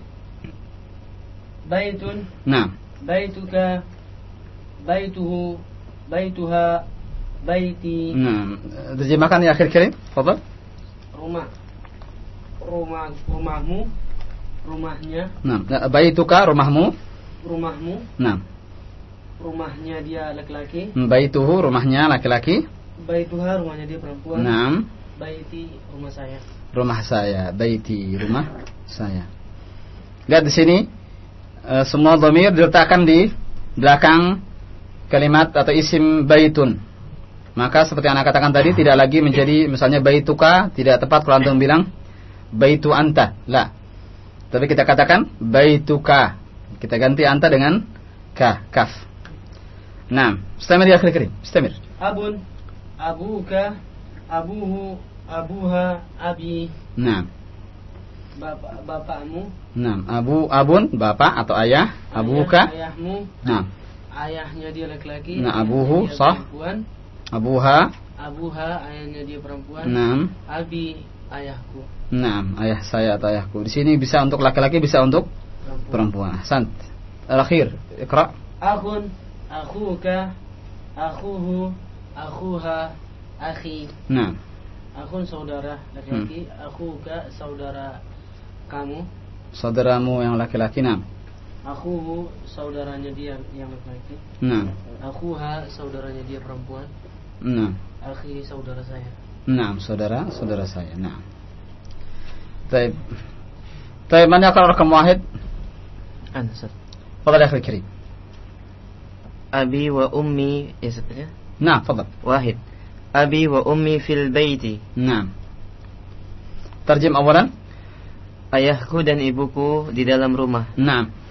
بيت. نعم. بيتك، بيته، بيتها، بيتي. نعم. terjemahkan يا أخي الكريم. تفضل. Rumah. Rumah rumahmu, rumahnya. نعم. بيتك rumahmu. Rumahmu. Nah. Rumahnya dia laki-laki. Baituhu rumahnya laki-laki. Baituha rumahnya dia perempuan. Naam. Baiti rumah saya. Rumah saya, baiti rumah saya. Lihat di sini e, semua dhamir diletakkan di belakang kalimat atau isim baitun. Maka seperti yang Anda katakan tadi tidak lagi menjadi misalnya baituka, tidak tepat kalau antum bilang baitu anta. La. Tapi kita katakan baituka. Kita ganti anta dengan ka, kaf. Naam, istamir ya akhir karim, istamir. Abun, abuka, abuhu, abuha, abi. Naam. Bapak, bapakmu. Naam, abu, abun, bapak atau ayah, abuka. Ayah, ayahmu. Naam. Ayahnya dia laki-laki. Nah, abuhu sah. Perempuan. Abuha. Abuha, ayahnya dia perempuan. Naam. Abi, ayahku. Naam, ayah saya atau ayahku. Di sini bisa untuk laki-laki, bisa untuk perempuan. Sant. Al-akhir, iqra. Akhun, akhuka, akhuhu, akhuha, akhi. Naam. Akhun saudara laki-laki, hmm. akhuka saudara kamu. Saudaramu yang laki-laki. Naam. Akhuhu saudaranya dia yang laki-laki. Nah. Akhuha saudaranya dia perempuan. Nah. Akhi saudara saya. Nah, saudara saudara saya. Nah. Baik. Baik, mana kalau rakam wahid? Ana Ustaz. Fadhal ya akhi karim. Abi wa ummi ya sebenarnya. Nah, fadhal. Wahid. Abi wa ummi fil baiti. Nah. Terjem awalan. Ayahku dan ibuku di dalam rumah. Nah.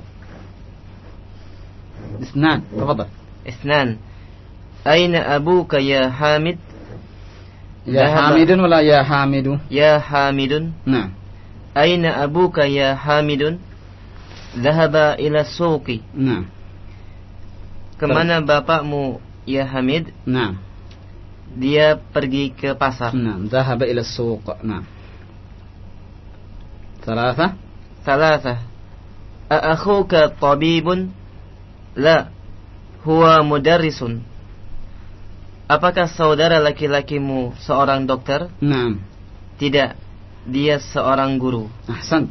Isnan, tafadhal. Isnan. Aina abuka ya Hamid? Ya Hamidun wala ya Hamidu? Ya Hamidun. Nah. Aina abuka ya Hamidun? Dhahaba ila suqi. Nah. Kemana bapakmu ya Hamid? Nah. Dia pergi ke pasar. Nah, dhahaba ila suq. Nah. Thalatha. Thalatha. A'akhuka tabibun? La, huwa mudarrisun. Apakah saudara laki-lakimu seorang dokter? Naam. Tidak, dia seorang guru. Ahsan.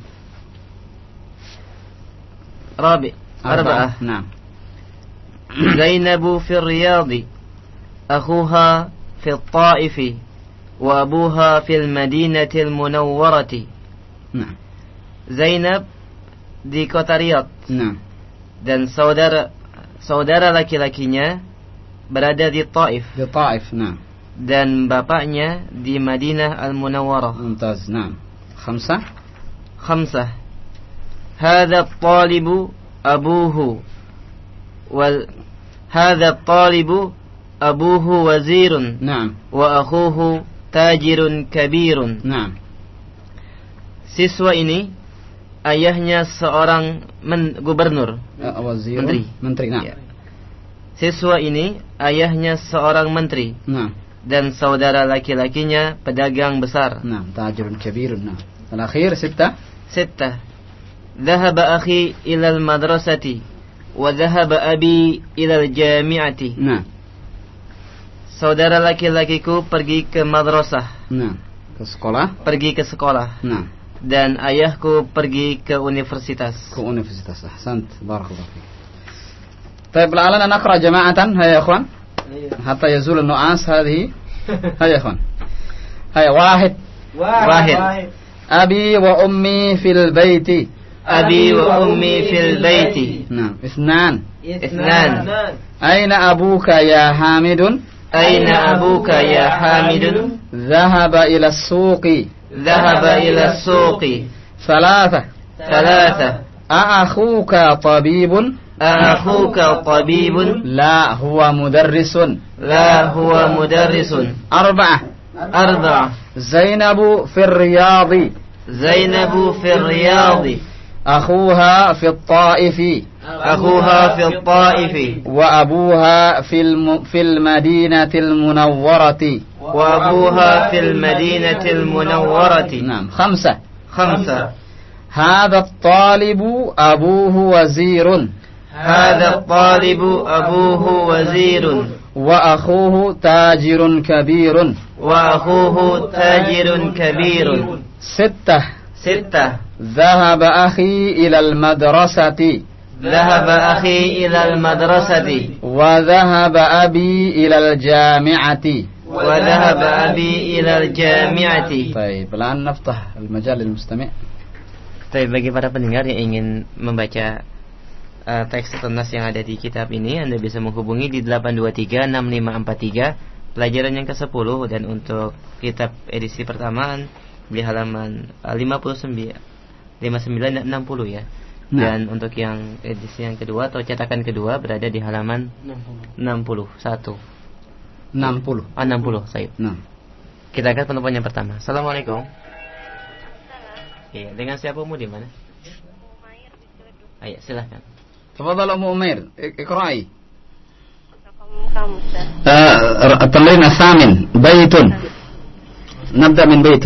Rabi, arba'ah. Naam. Zainabu fi Riyadhi, akhuha fi Taifi, wa abuha fi al-Madinati al-Munawwarati. Naam. Zainab di kota Riyadh. Naam. Dan saudara saudara laki-lakinya berada di Taif. Di Taif, nah. Dan bapaknya di Madinah Al-Munawwarah. Mumtaz, nah. Khamsah. Khamsah. Hadha at-talibu abuhu wal hadha at-talibu abuhu wazirun. Naam. Wa akhuhu tajirun kabirun. Naam. Siswa ini ayahnya seorang men, gubernur, uh, wazir, menteri. Menteri, nah. Ya. Siswa ini ayahnya seorang menteri. Nah. Dan saudara laki-lakinya pedagang besar. Nah, tajirun kabirun. Nah. Al-akhir sittah. Sittah. Dhahaba akhi ila al-madrasati wa dhahaba abi ila al-jami'ati. Nah. Saudara laki-lakiku pergi ke madrasah. Nah. Ke sekolah. Pergi ke sekolah. Nah. Dan ayahku pergi ke universitas. Ke universitas. Ahsant. Barakallahu fiik. طيب الآن أنا نقرأ جماعة. هيا يا إخوان. حتى يزول النعاس هذه. هيا يا إخوان. هيا واحد. واحد. أبي وأمي في البيت. أبي وأمي في البيت. نعم. اثنان. اثنان. أين أبوك يا حامد؟ أين أبوك يا حامد؟ ذهب إلى السوق. ذهب إلى السوق. ثلاثة. ثلاثة. أأخوك طبيب؟ أأخوك طبيب؟ لا، هو مدرس. لا، هو مدرس. أربعة. أربعة. زينب في الرياض. زينب في الرياض. أخوها في الطائف. أخوها في الطائف. وأبوها في الم... في المدينة المنورة. وأبوها في المدينة المنورة. نعم. خمسة. خمسة. هذا الطالب أبوه وزير. هذا الطالب أبوه وزير. وأخوه تاجر كبير. وأخوه تاجر كبير. ستة. ستة. ذهب أخي إلى المدرسة. ذهب أخي إلى المدرسة. وذهب أبي إلى الجامعة. وذهب أبي إلى الجامعة. طيب الآن نفتح المجال للمستمع. Tapi bagi para pendengar yang ingin membaca uh, teks atau nas yang ada di kitab ini, Anda bisa menghubungi di delapan dua tiga enam lima empat tiga pelajaran yang kesepuluh. Dan untuk kitab edisi pertama di halaman uh, lima puluh sembilan, lima puluh sembilan dan enam puluh ya. Nah. Dan untuk yang edisi yang kedua atau cetakan kedua berada di halaman enam puluh satu. enam puluh. Ah, enam puluh, Said. Nah. Kita akan penelpon yang pertama. Assalamualaikum. Iya, dengan siapa mu di mana? Umair di Ciledug. Ayo, silahkan. تفضل أم أمير اقرأي. Kamu Ustaz. التمرين الثامن بيت. نبدأ من بيت.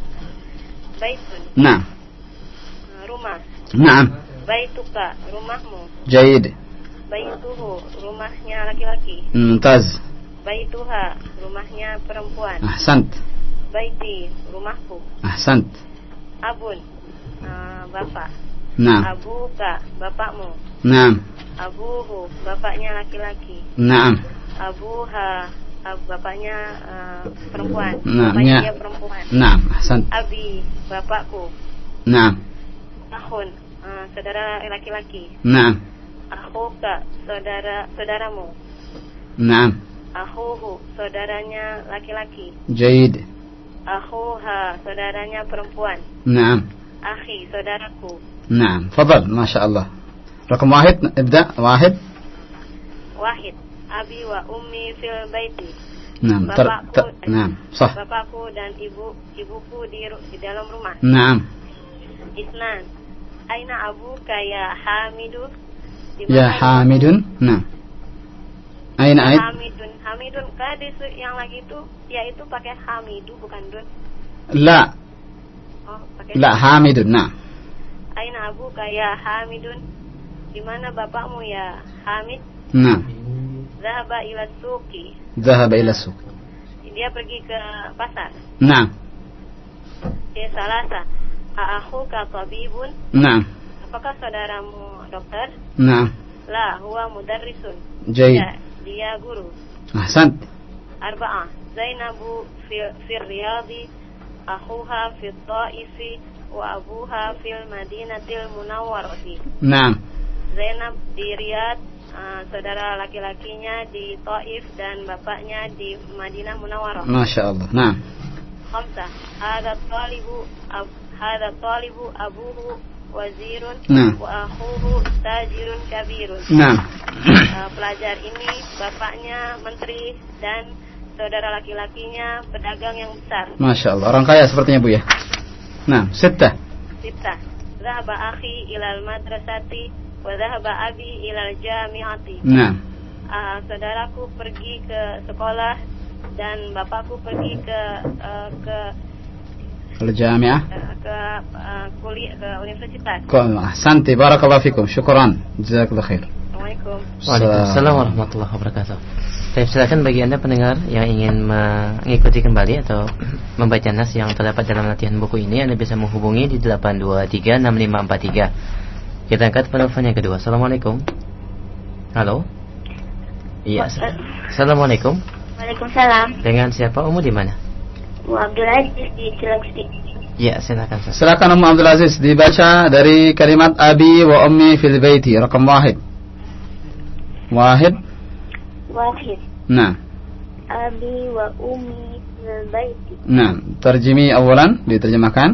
Baitun. نعم. Rumah. نعم. Baituka, rumahmu. جيد. Baituhu, rumahnya laki-laki. ممتاز. Baituha, rumahnya perempuan. أحسنت. Baiti, rumahku. أحسنت. Abun, uh, bapak. Naam. Abuka, bapakmu. Naam. Abuhu, bapaknya laki-laki. Naam. Abuha, ab, bapaknya uh, perempuan. Naam. Bapaknya Ya. dia perempuan. Naam. Ahsan. Abi, bapakku. Naam. Akhun, uh, saudara laki-laki. Naam. Akhuka, saudara saudaramu. Naam. Akhuhu, saudaranya laki-laki. Jaid. Akhuha, saudaranya perempuan. Naam. Akhi, saudaraku. نعم تفضل ما شاء الله رقم واحد ابدأ واحد Wahid, abi wa ummi fil baiti. نعم تر... Bapakku, ت... نعم صح bapakku dan ibu ibuku di di dalam rumah. نعم Isnan, aina abuka ya Hamidu? Di يا mana حامد نعم أين ibuku? أين Hamidun, Hamidun. Kadis yang lagi itu yaitu pakai Hamidu bukan dun. لا Oh, pakai لا حامد نعم Aina abuka ya Hamidun? Di mana bapakmu ya Hamid? نعم Zahaba ila suqi. ذهب إلى السوق Dia pergi ke pasar. نعم Dia salasa. A'akhuka tabibun? نعم Apakah saudaramu dokter? نعم La, huwa mudarrisun. جيد Ya, dia guru. أحسنت Arba'ah. Zainabu fi fi riyadi, akhuha fi taifi, wa abuha fil madinatil munawwarati. نعم Zainab di Riyadh, uh, saudara laki-lakinya di Taif dan bapaknya di Madinah Munawwarah. ما شاء الله نعم Khamsah. Hadha talibu ab, hadha talibu abuhu wazirun Nah. wa akhuhu tajirun kabirun. نعم Uh, pelajar ini bapaknya menteri dan saudara laki-lakinya pedagang yang besar. ما شاء الله orang kaya sepertinya Bu ya نعم ستة Sita. Zahaba akhi ilal madrasati wa zahaba abi ilal jami'ati. نعم Uh, saudaraku pergi ke sekolah dan bapakku pergi ke uh, ke الجامعة uh, ke uh, kuliah ke universitas. أحسنتي بارك الله فيكم شكرا جزاك الله خير Assalamualaikum. Waalaikumsalam warahmatullahi wabarakatuh. Baik, silakan bagi Anda pendengar yang ingin mengikuti kembali atau membaca nas yang terdapat dalam latihan buku ini, Anda bisa menghubungi di delapan dua tiga enam lima empat tiga. Kita angkat penelpon yang kedua. Assalamualaikum. Halo. Iya. Assalamualaikum. Waalaikumsalam. Dengan siapa? Umu di mana? Wa Abdul Aziz di Cilengsi. Iya, silakan. silakan Ummu Abdul Aziz dibaca dari kalimat abi wa ummi fil baiti rakam wahid wahid Wahid. نعم Abi wa ummi fil baiti. نعم ترجمي أولا diterjemahkan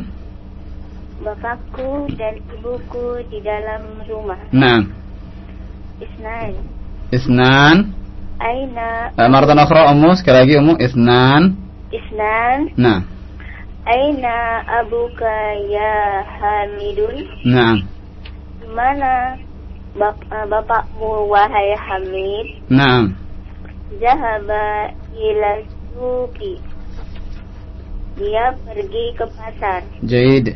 Bapakku dan ibuku di dalam rumah. نعم Isnan. اثنان Aina آه، مرة أخرى أمو sekali lagi Ummu اثنان Isnan. نعم Aina abuka ya Hamidun? نعم Di mana bap- uh, bapakmu wahai Hamid? نعم Zahaba ila suqi. Dia pergi ke pasar. جيد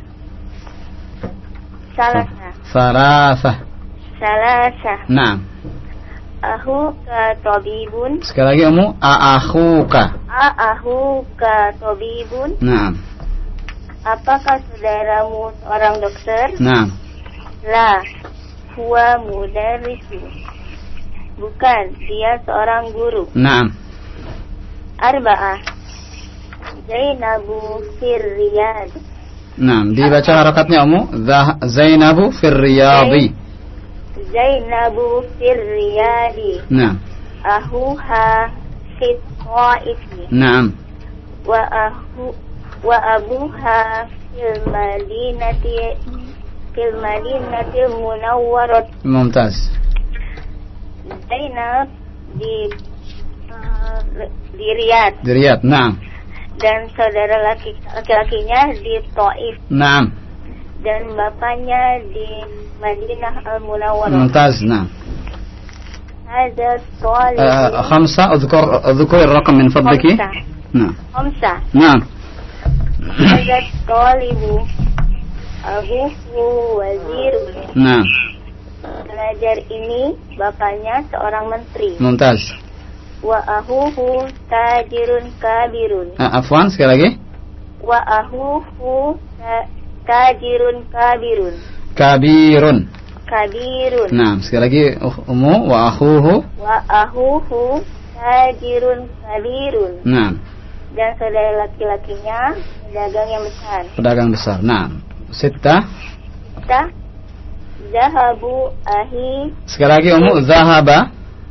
Salasa. ثلاثة Salasa. نعم Ahuka tabibun? sekali lagi Ummu أأخوك A'ahuka tabibun? نعم Apakah saudaramu seorang dokter? نعم La, huwa mudarrisu. Bukan, dia seorang guru. نعم Arba'ah. Zainabu fir riyad. نعم dibaca harakatnya Ummu Zah- Zainabu fir riyadi Zainabu fir riyadi. نعم Ahuha fit ta'ifi. نعم Wa ahu wa abuha fil madinati fil madinati munawwarat. ممتاز Zainab di uh, di Riyadh di Riyadh نعم dan saudara laki laki-lakinya di Taif نعم dan bapaknya di Madinah Al-Munawwarah. ممتاز نعم Hadza talib. آه خمسة اذكر اذكر الرقم من فضلك Khamsa. نعم Khamsa. نعم Hadza talibu abuhu wazirun. نعم Pelajar ini bapaknya seorang menteri. ممتاز Wa ahuhu tajirun kabirun. آه عفوا sekali lagi Wa ahuhu ta- tajirun kabirun. kabirun. Kabirun. Nah, sekali lagi ummu wa akhuhu. Wa akhuhu tajirun kabirun. Nah. Dan saudara laki-lakinya pedagang yang besar. Pedagang besar. Nah, sittah. Sittah. Zahabu ahi. Sekali lagi ummu zahaba.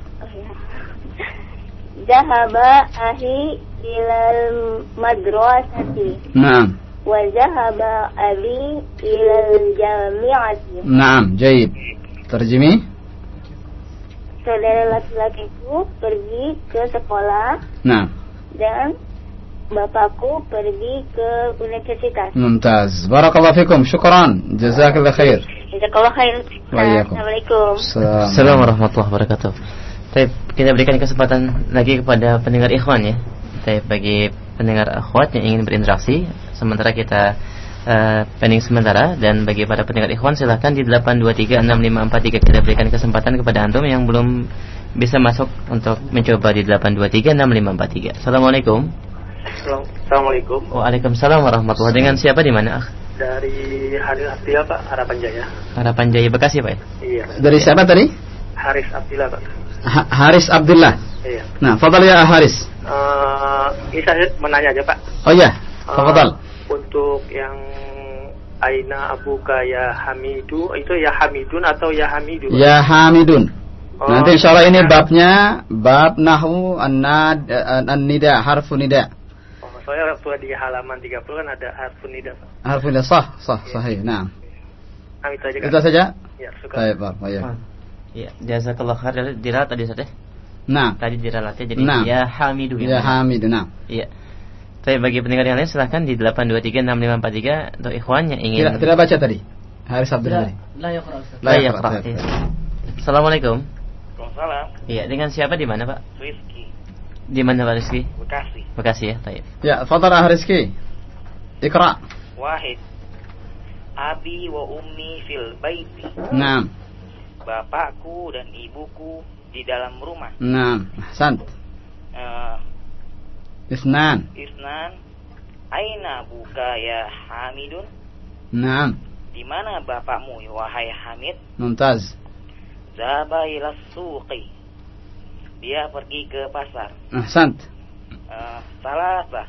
Zahaba ahi ilal madrasati. Naam. Wa zahaba abi ilal jami'ati. Naam, jayyid. Terjemi. Saudara laki-lakiku pergi ke sekolah. Naam. Dan bapakku pergi ke universitas. Mumtaz. Barakallahu fikum. Syukran. Jazakallahu khair. Jazakallahu khair. Assalamualaikum. Assalamualaikum warahmatullahi wabarakatuh. Baik, kita berikan kesempatan lagi kepada pendengar ikhwan ya. Baik, bagi pendengar akhwat yang ingin berinteraksi, sementara kita uh, pending sementara, dan bagi para pendengar ikhwan silahkan di delapan dua tiga enam lima empat tiga kita berikan kesempatan kepada antum yang belum bisa masuk untuk mencoba di delapan dua tiga enam lima empat tiga. Assalamualaikum. Assalamualaikum. Waalaikumsalam warahmatullahi wabarakatuh. Dengan siapa di mana? Dari Haris Abdillah Pak, Harapan Jaya. Harapan Jaya Bekasi Pak. Iya. Dari siapa tadi? Haris Abdillah Pak. Ha Haris Abdullah. Iya. Nah, fadal ya Haris. Uh, ini saya menanya aja Pak. Oh iya, fadal. Uh, untuk yang Aina Abuka ya Hamidu, itu ya Hamidun atau ya Hamidu? Ya Hamidun. Oh, nanti insyaallah ini babnya bab nahwu an-nad an-nida, harfun nida. Oh, soalnya waktu di halaman tiga puluh kan ada harfun nida Pak. Harfun nida sah, sah, sahih. Nah. Nah, itu aja. Itu saja? Ya, syukur. Baik, Pak. Baik. Ya, jazakallahu khair. Diralat tadi Ustaz ya? Nah. Tadi diralatnya jadi nah. ya Hamidu ya. Ya Hamidu, nah. Iya. Tapi bagi pendengar yang lain silahkan di delapan dua tiga enam lima empat tiga untuk ikhwan yang ingin. Tidak, tidak baca tadi. Haris Abdullah. La yaqra. La yaqra. Assalamualaikum. Waalaikumsalam. Iya, dengan siapa di mana, Pak? Rizki. Di mana Pak Rizki? Bekasi. Bekasi ya, baik. Ya, fadhal Rizki. Iqra. Wahid. Abi wa ummi fil baiti. Naam. Bapakku dan ibuku di dalam rumah. Naam, ahsant. Uh, Isnan. Isnan. Aina buka ya Hamidun? Naam. Di mana bapakmu wahai Hamid? Mumtaz. Zaba ila suqi. Dia pergi ke pasar. Ahsant. Uh, Salasa.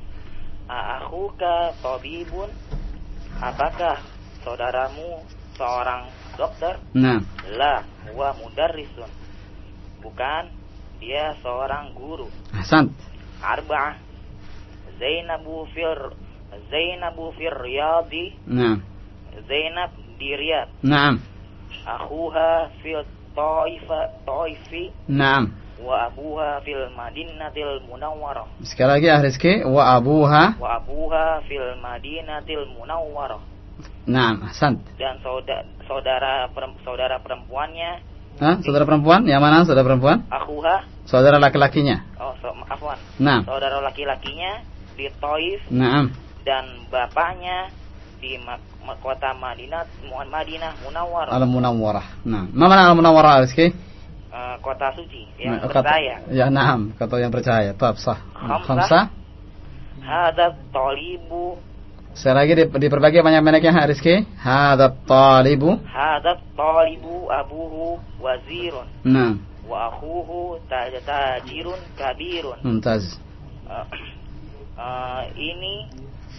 Akhuka tabibun? Apakah saudaramu seorang dokter? Nah. La, huwa mudarrisun. Bukan, dia seorang guru. Ahsant. Arba'ah. Zainabu fir Zainabu fir Riyadi. Nah. Zainab di Riyadh. Naam. Akhuha fil Taifa Taifi. Naam. Wa abuha fil Madinatil Munawwarah. Sekali lagi ah Rizki, wa abuha wa abuha fil Madinatil Munawwarah. Naam, ahsant. Dan saudara saudara saudara perempuannya. Hah? Saudara perempuan? Yang mana saudara perempuan? Akhuha. Saudara laki-lakinya. Oh, so, afwan. Naam. Saudara laki-lakinya di Taif. Naam. Dan bapaknya di kota Madinah Madinah Munawwarah. Al-Munawwarah. Nah, mana Al-Munawwarah Rizki? Uh, kota suci yang nah, percaya. Kata, ya, naam, kata yang percaya. Tab sah. Khamsah. Hadza talibu. Sekali lagi diperbagi banyak-banyaknya Rizki. Hadza talibu. Hadza talibu abuhu wazirun. Nah. Wa akhuhu tajirun kabirun. Mumtaz. Uh, uh, ini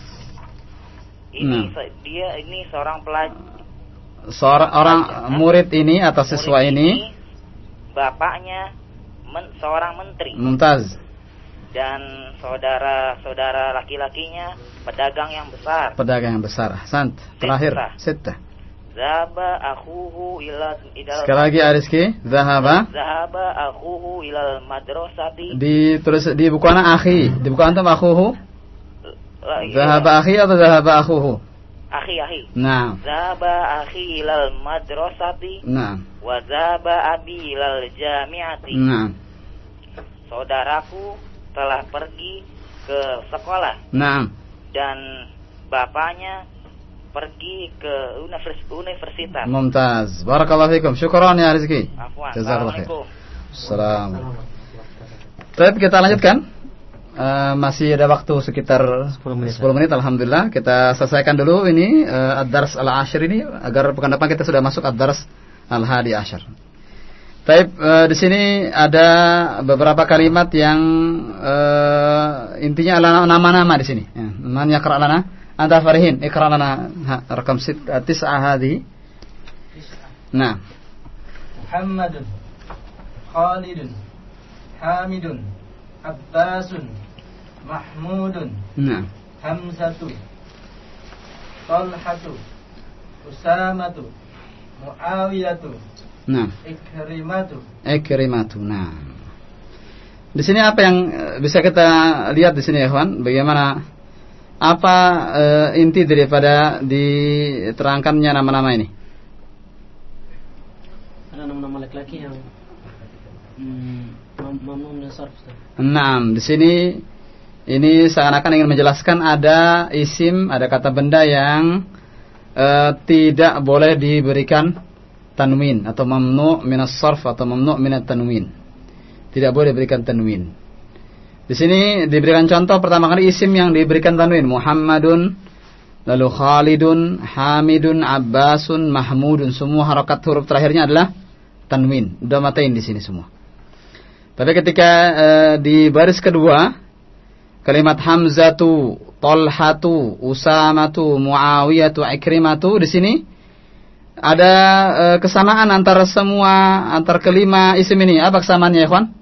ini nah. dia ini seorang pelajar. Seorang orang murid ini atau siswa murid ini, ini bapaknya men, seorang menteri. Mumtaz. Dan saudara-saudara laki-lakinya pedagang yang besar. Pedagang yang besar. Ahsant. Terakhir. Sittah. Zahaba akhuhu ila idal. Sekali lagi Rizki. Zahaba. Zahaba akhuhu ilal madrasati. Ditulis di buku anak akhi. Di buku antum akhuhu. Zahaba akhi atau zahaba akhuhu? Akhi akhi. Nah. Zahaba akhi ilal madrasati. Nah. Wa zahaba abi ilal jami'ati. Nah. Saudaraku telah pergi ke sekolah. Nah. Dan bapaknya pergi ke universitas. Mumtaz. Barakallahu fikum. Syukran ya Rizki. Afwan. Jazakallahu khair. Assalamualaikum. Assalamualaikum. Baik, kita lanjutkan uh, masih ada waktu sekitar sepuluh menit. sepuluh menit alhamdulillah. Kita selesaikan dulu ini uh, ad-dars al-ashir ini agar pekan depan kita sudah masuk ad-dars al-hadi ashar. Baik, uh, di sini ada beberapa kalimat yang uh, intinya adalah nama-nama di sini. Ya. Man yaqra' lana? Anta Farihin, iqra' lana rakam tis'ah hadhihi. Nah. Muhammadun, Khalidun, Hamidun, Abbasun, Mahmudun, nah. Hamzatu, Talhatu, Usamatu, Muawiyatu, nah. Ikrimatu. Ikrimatu. Nah. Di sini apa yang bisa kita lihat di sini ya kawan? Bagaimana apa uh, inti daripada diterangkannya nama-nama ini? Ada nama-nama laki-laki yang mamnu min sarf. Nah, di sini ini seakan-akan ingin menjelaskan ada isim, ada kata benda yang uh, tidak boleh diberikan tanwin atau mamnu minas sarf atau mamnu minat tanwin. Tidak boleh diberikan tanwin. Di sini diberikan contoh pertama kali isim yang diberikan tanwin, Muhammadun, lalu Khalidun, Hamidun, Abbasun, Mahmudun, semua harakat huruf terakhirnya adalah tanwin. Udah matain di sini semua. Tapi ketika uh, di baris kedua kalimat Hamzatu, Talhatu, Usamatu, Muawiyatu, Ikrimatu, di sini ada uh, kesamaan antara semua antar kelima isim ini. Apa kesamaannya ya, kawan?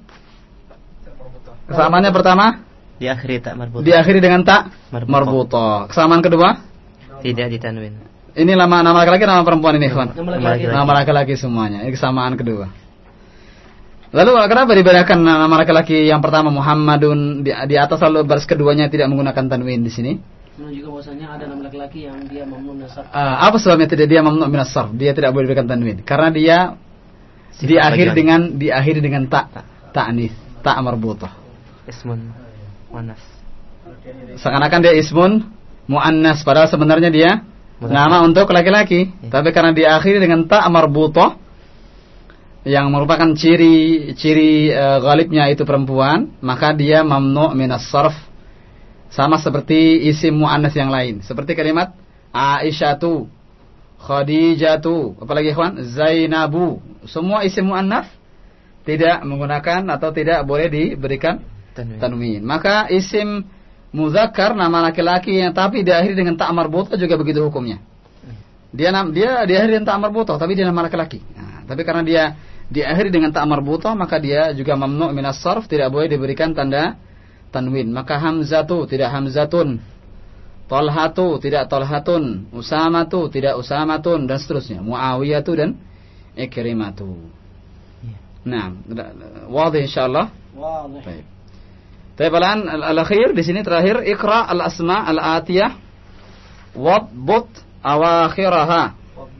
Kesamaannya pertama diakhiri tak marbutoh. Diakhiri dengan tak marbutoh. Kesamaan kedua tidak ditanwin. Ini nama nama laki-laki, nama perempuan ini, kawan? Nama laki-laki. Nama laki-laki semuanya. Ini kesamaan kedua. Lalu kenapa dibedakan nama laki-laki yang pertama Muhammadun di, di atas lalu baris keduanya tidak menggunakan tanwin di sini? Menunjukkan bahwasanya ada nama laki-laki yang dia mamnu min sarf. Uh, apa sebabnya tidak dia mamnu min sarf? Dia tidak boleh diberikan tanwin karena dia diakhiri dengan diakhiri dengan tak ta'nis, tak marbuthah. Ismun muannas. Seakan-akan dia ismun muannas padahal sebenarnya dia nama untuk laki-laki, ya. Tapi karena diakhiri dengan ta marbuthah yang merupakan ciri ciri uh, ghalibnya itu perempuan, maka dia mamnu minas sarf. Sama seperti isim muannas yang lain, seperti kalimat Aisyatu, Khadijatu, apalagi ikhwan, Zainabu, semua isim muannas tidak menggunakan atau tidak boleh diberikan tanwin. tanwin. Maka isim muzakkar nama laki-laki yang tapi diakhiri dengan ta marbuthah juga begitu hukumnya. Dia dia diakhiri dengan ta marbuthah tapi dia nama laki-laki. Nah, tapi karena dia diakhiri dengan ta marbuthah maka dia juga mamnu minas sarf, tidak boleh diberikan tanda tanwin. Maka hamzatu tidak hamzatun, talhatu tidak talhatun, usamatu tidak usamatun dan seterusnya. Muawiyatu dan ikrimatu. Nah, wadih insyaallah. Wadih. Baik. Tapi balan al-akhir di sini terakhir iqra al-asma al-atiyah wadbut awakhiraha.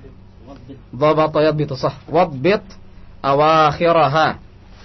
Dhabat yadbit sah. Wadbit awakhiraha.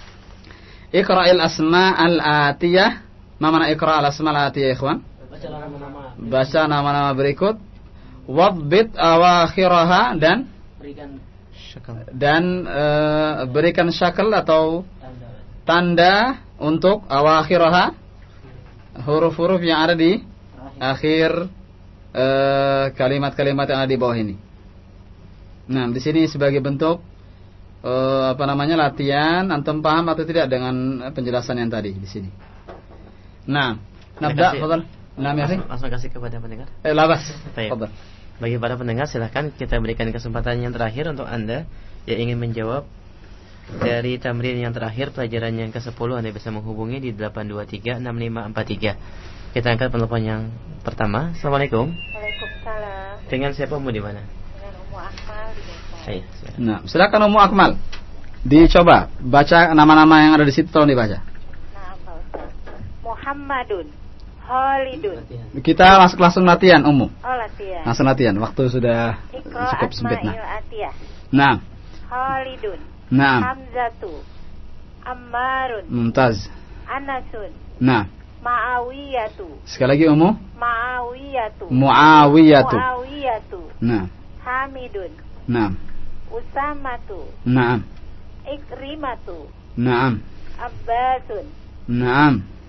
Iqra al-asma al-atiyah. Ma mana iqra al-asma al-atiyah, ikhwan? Baca nama-nama. Baca nama-nama berikut. Wadbit awakhiraha dan berikan syakal. Dan uh, berikan syakal atau tanda, tanda untuk awakhiraha, huruf-huruf yang ada di akhir uh, kalimat-kalimat yang ada di bawah ini. Nah, di sini sebagai bentuk uh, apa namanya latihan, antum paham atau tidak dengan penjelasan yang tadi di sini. Nah, nabda, fadhal. Nah, langsung, langsung kasih kepada pendengar. Eh, labas. Fadhal. Bagi para pendengar silahkan kita berikan kesempatan yang terakhir untuk Anda yang ingin menjawab dari tamrin yang terakhir pelajaran yang kesepuluh. Anda bisa menghubungi di delapan dua tiga enam lima empat tiga. Kita angkat penelpon yang pertama. Assalamualaikum. Waalaikumsalam. Dengan siapa, Ummu di mana? Dengan Ummu Akmal di Depok. Hai. Nah, silakan Ummu Akmal. Dicoba baca nama-nama yang ada di situ, tolong dibaca. Nah, Pak Ustaz. Muhammadun, Khalidun. Kita langsung langsung latihan, Ummu. Oh, latihan. Langsung latihan. Waktu sudah Iqra cukup sempit. Nah. Atiyah. Nah. Khalidun. Nah. Hamzatu. Ammarun. Mumtaz. Anasun. Nah. Ma'awiyatu. Sekali lagi, Ummu. Ma'awiyatu. Muawiyatu. Muawiyatu. Nah. Hamidun. Nah. Usamatu. Nah. Ikrimatu. Nah. Abbasun. Nah.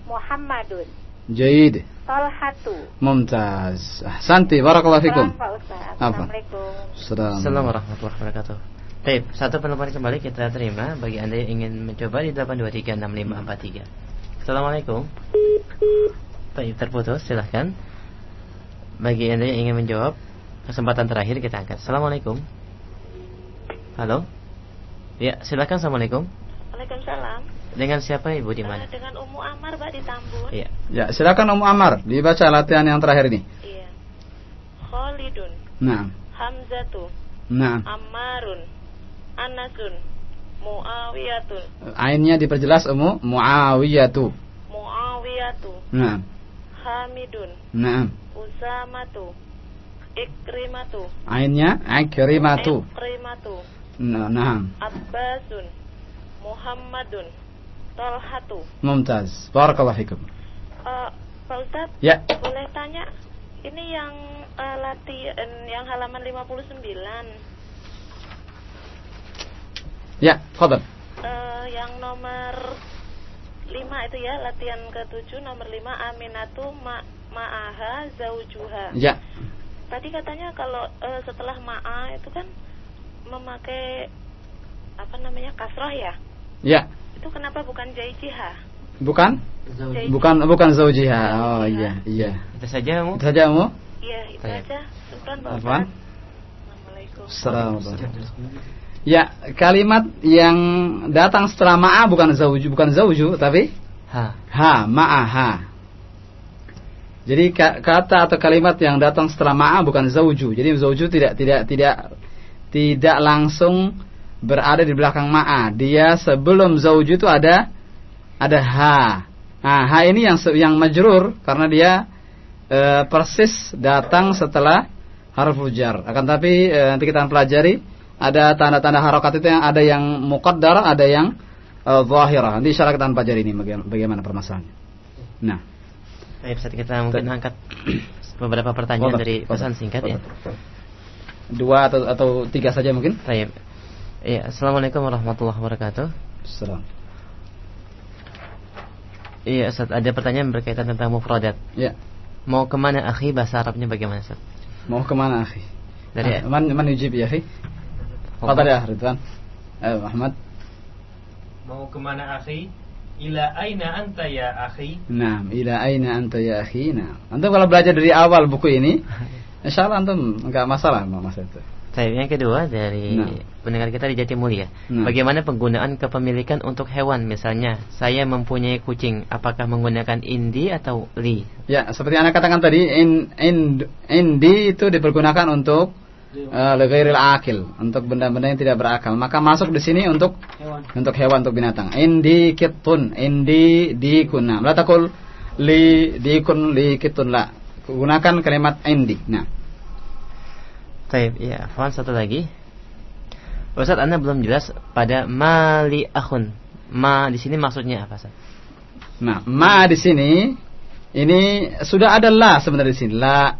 Muhammadun. Jayyid. Talhatu. Mumtaz. Ahsanti, barakallahu fikum. Pak Ustaz. Apa? Assalamualaikum. Assalamualaikum warahmatullahi wabarakatuh. Baik, satu penelpon kembali kita terima bagi Anda yang ingin mencoba di delapan dua tiga enam lima empat tiga. Assalamualaikum. Baik, terputus, silahkan. Bagi Anda yang ingin menjawab, kesempatan terakhir kita angkat. Assalamualaikum. Halo. Ya, silahkan. Assalamualaikum. Waalaikumsalam. Dengan siapa Ibu di mana? Uh, dengan Ummu Ammar, Pak, di Tambun. Iya. Ya, silakan Ummu Ammar, dibaca latihan yang terakhir ini. Iya. Khalidun. Naam. Hamzatu. Naam. Ammarun. Anasun. Muawiyatun. Ainnya diperjelas Ummu, Muawiyatu. Muawiyatu. Naam. Hamidun. Naam. Usamatu. Ikrimatu. Ainnya Ikrimatu. Ikrimatu. Nah, naam. Abbasun. Muhammadun. Talhatu. Mumtaz. Barakallahu fikum. Uh, Pak Ustaz, ya. Boleh tanya, ini yang uh, latihan yang halaman lima puluh sembilan. Ya, fadhal. Uh, yang nomor lima itu ya, latihan ketujuh nomor lima, Aminatu ma ma'aha zaujuha. Ya. Tadi katanya kalau uh, setelah ma'a itu kan memakai apa namanya, kasroh ya? Ya. Itu kenapa bukan jaijiha? Bukan? Jaijiha. Bukan bukan zaujiha. Oh iya, iya. Itu saja, Mu. Itu saja, Mu. Iya, itu Baik. aja. Syukran, Pak. Assalamualaikum. Assalamualaikum. Ya, kalimat yang datang setelah ma'a bukan zauju, bukan zauju, tapi ha. Ha, ma'aha. Jadi kata atau kalimat yang datang setelah ma'a bukan zauju. Jadi zauju tidak tidak tidak tidak langsung berada di belakang ma'a. Dia sebelum zauju itu ada ada ha. Nah, ha ini yang yang majrur karena dia e, persis datang setelah harfu jar. Akan tapi e, nanti kita akan pelajari ada tanda-tanda harokat itu yang ada yang muqaddar, ada yang e, zahirah. Nanti insyaallah kita akan pelajari ini bagaimana, bagaimana permasalahannya. Nah, baik, saat kita mungkin angkat beberapa pertanyaan Wadah. dari pesan singkat Wadah. ya. Dua atau atau tiga saja mungkin. Baik. Ya, assalamualaikum warahmatullahi wabarakatuh. Assalam. Iya, Ustaz, ada pertanyaan berkaitan tentang mufradat. Ya. Mau kemana akhi, bahasa Arabnya bagaimana, Ustaz? Mau kemana akhi? Dari ah, man man yujib ya akhi? Fadhal ya Ridwan. Eh, Ahmad. Mau kemana akhi? Ila aina anta ya akhi? Naam, ila aina anta ya akhi? Naam. Antum kalau belajar dari awal buku ini, insyaallah antum enggak masalah masalah itu. Baik, yang kedua dari nah. pendengar kita di Jatimulya. Nah. Bagaimana penggunaan kepemilikan untuk hewan? Misalnya, saya mempunyai kucing, apakah menggunakan indi atau li? Ya, seperti Anda katakan tadi, in, in, indi itu dipergunakan untuk uh, leghairil akil, untuk benda-benda yang tidak berakal. Maka masuk di sini untuk hewan. untuk hewan, untuk binatang. Indi kitun, indi dikun. Nah, la taqul li dikun li kitun la. Gunakan kalimat indi. Nah. Baik, ya, Afwan, satu lagi. Ustaz, Anda belum jelas pada mali akhun. Ma di sini maksudnya apa, Ustaz? Nah, ma di sini ini sudah ada la sebenarnya di sini. La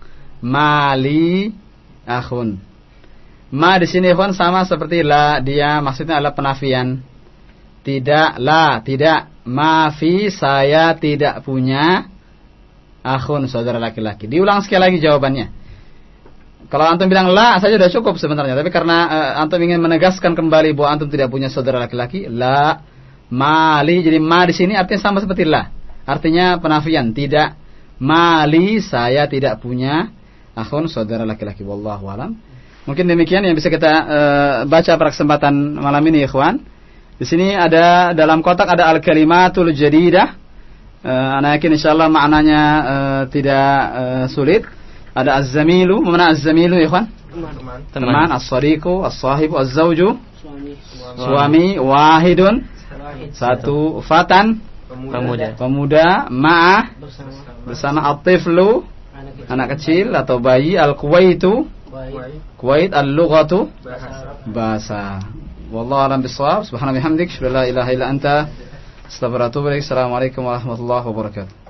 mali akhun. Ma di sini Afwan sama seperti la, dia maksudnya adalah penafian. Tidak, la, tidak. Ma fi, saya tidak punya akhun, saudara laki-laki. Diulang sekali lagi jawabannya. Kalau antum bilang la saja sudah cukup sebenarnya, tapi karena uh, antum ingin menegaskan kembali bahwa antum tidak punya saudara laki-laki, la mali, jadi ma di sini artinya sama seperti la. Artinya penafian, tidak. Mali, saya tidak punya akhun, saudara laki-laki. Wallahu alam. Mungkin demikian yang bisa kita uh, baca pada kesempatan malam ini, ikhwan. Di sini ada dalam kotak ada al-kalimatul jadidah. Uh, ana yakin insyaallah maknanya uh, tidak uh, sulit. Ada az-zamilu, mana az-zamilu ya ikhwan? Teman. Teman, as-sadiqu, as-sahibu, az-zawju, suami. Suami, wahidun, satu, fatan, pemuda. Pemuda, ma'ah, bersama at-tiflu, anak kecil atau bayi, al-kuwaitu, kuwait, al-lughatu, bahasa. Wallahu a'lam bissawab. Subhanallahi wa bihamdihi, la ilaha illa anta, astaghfiruka wa atubu ilaik. Assalamualaikum warahmatullahi wabarakatuh.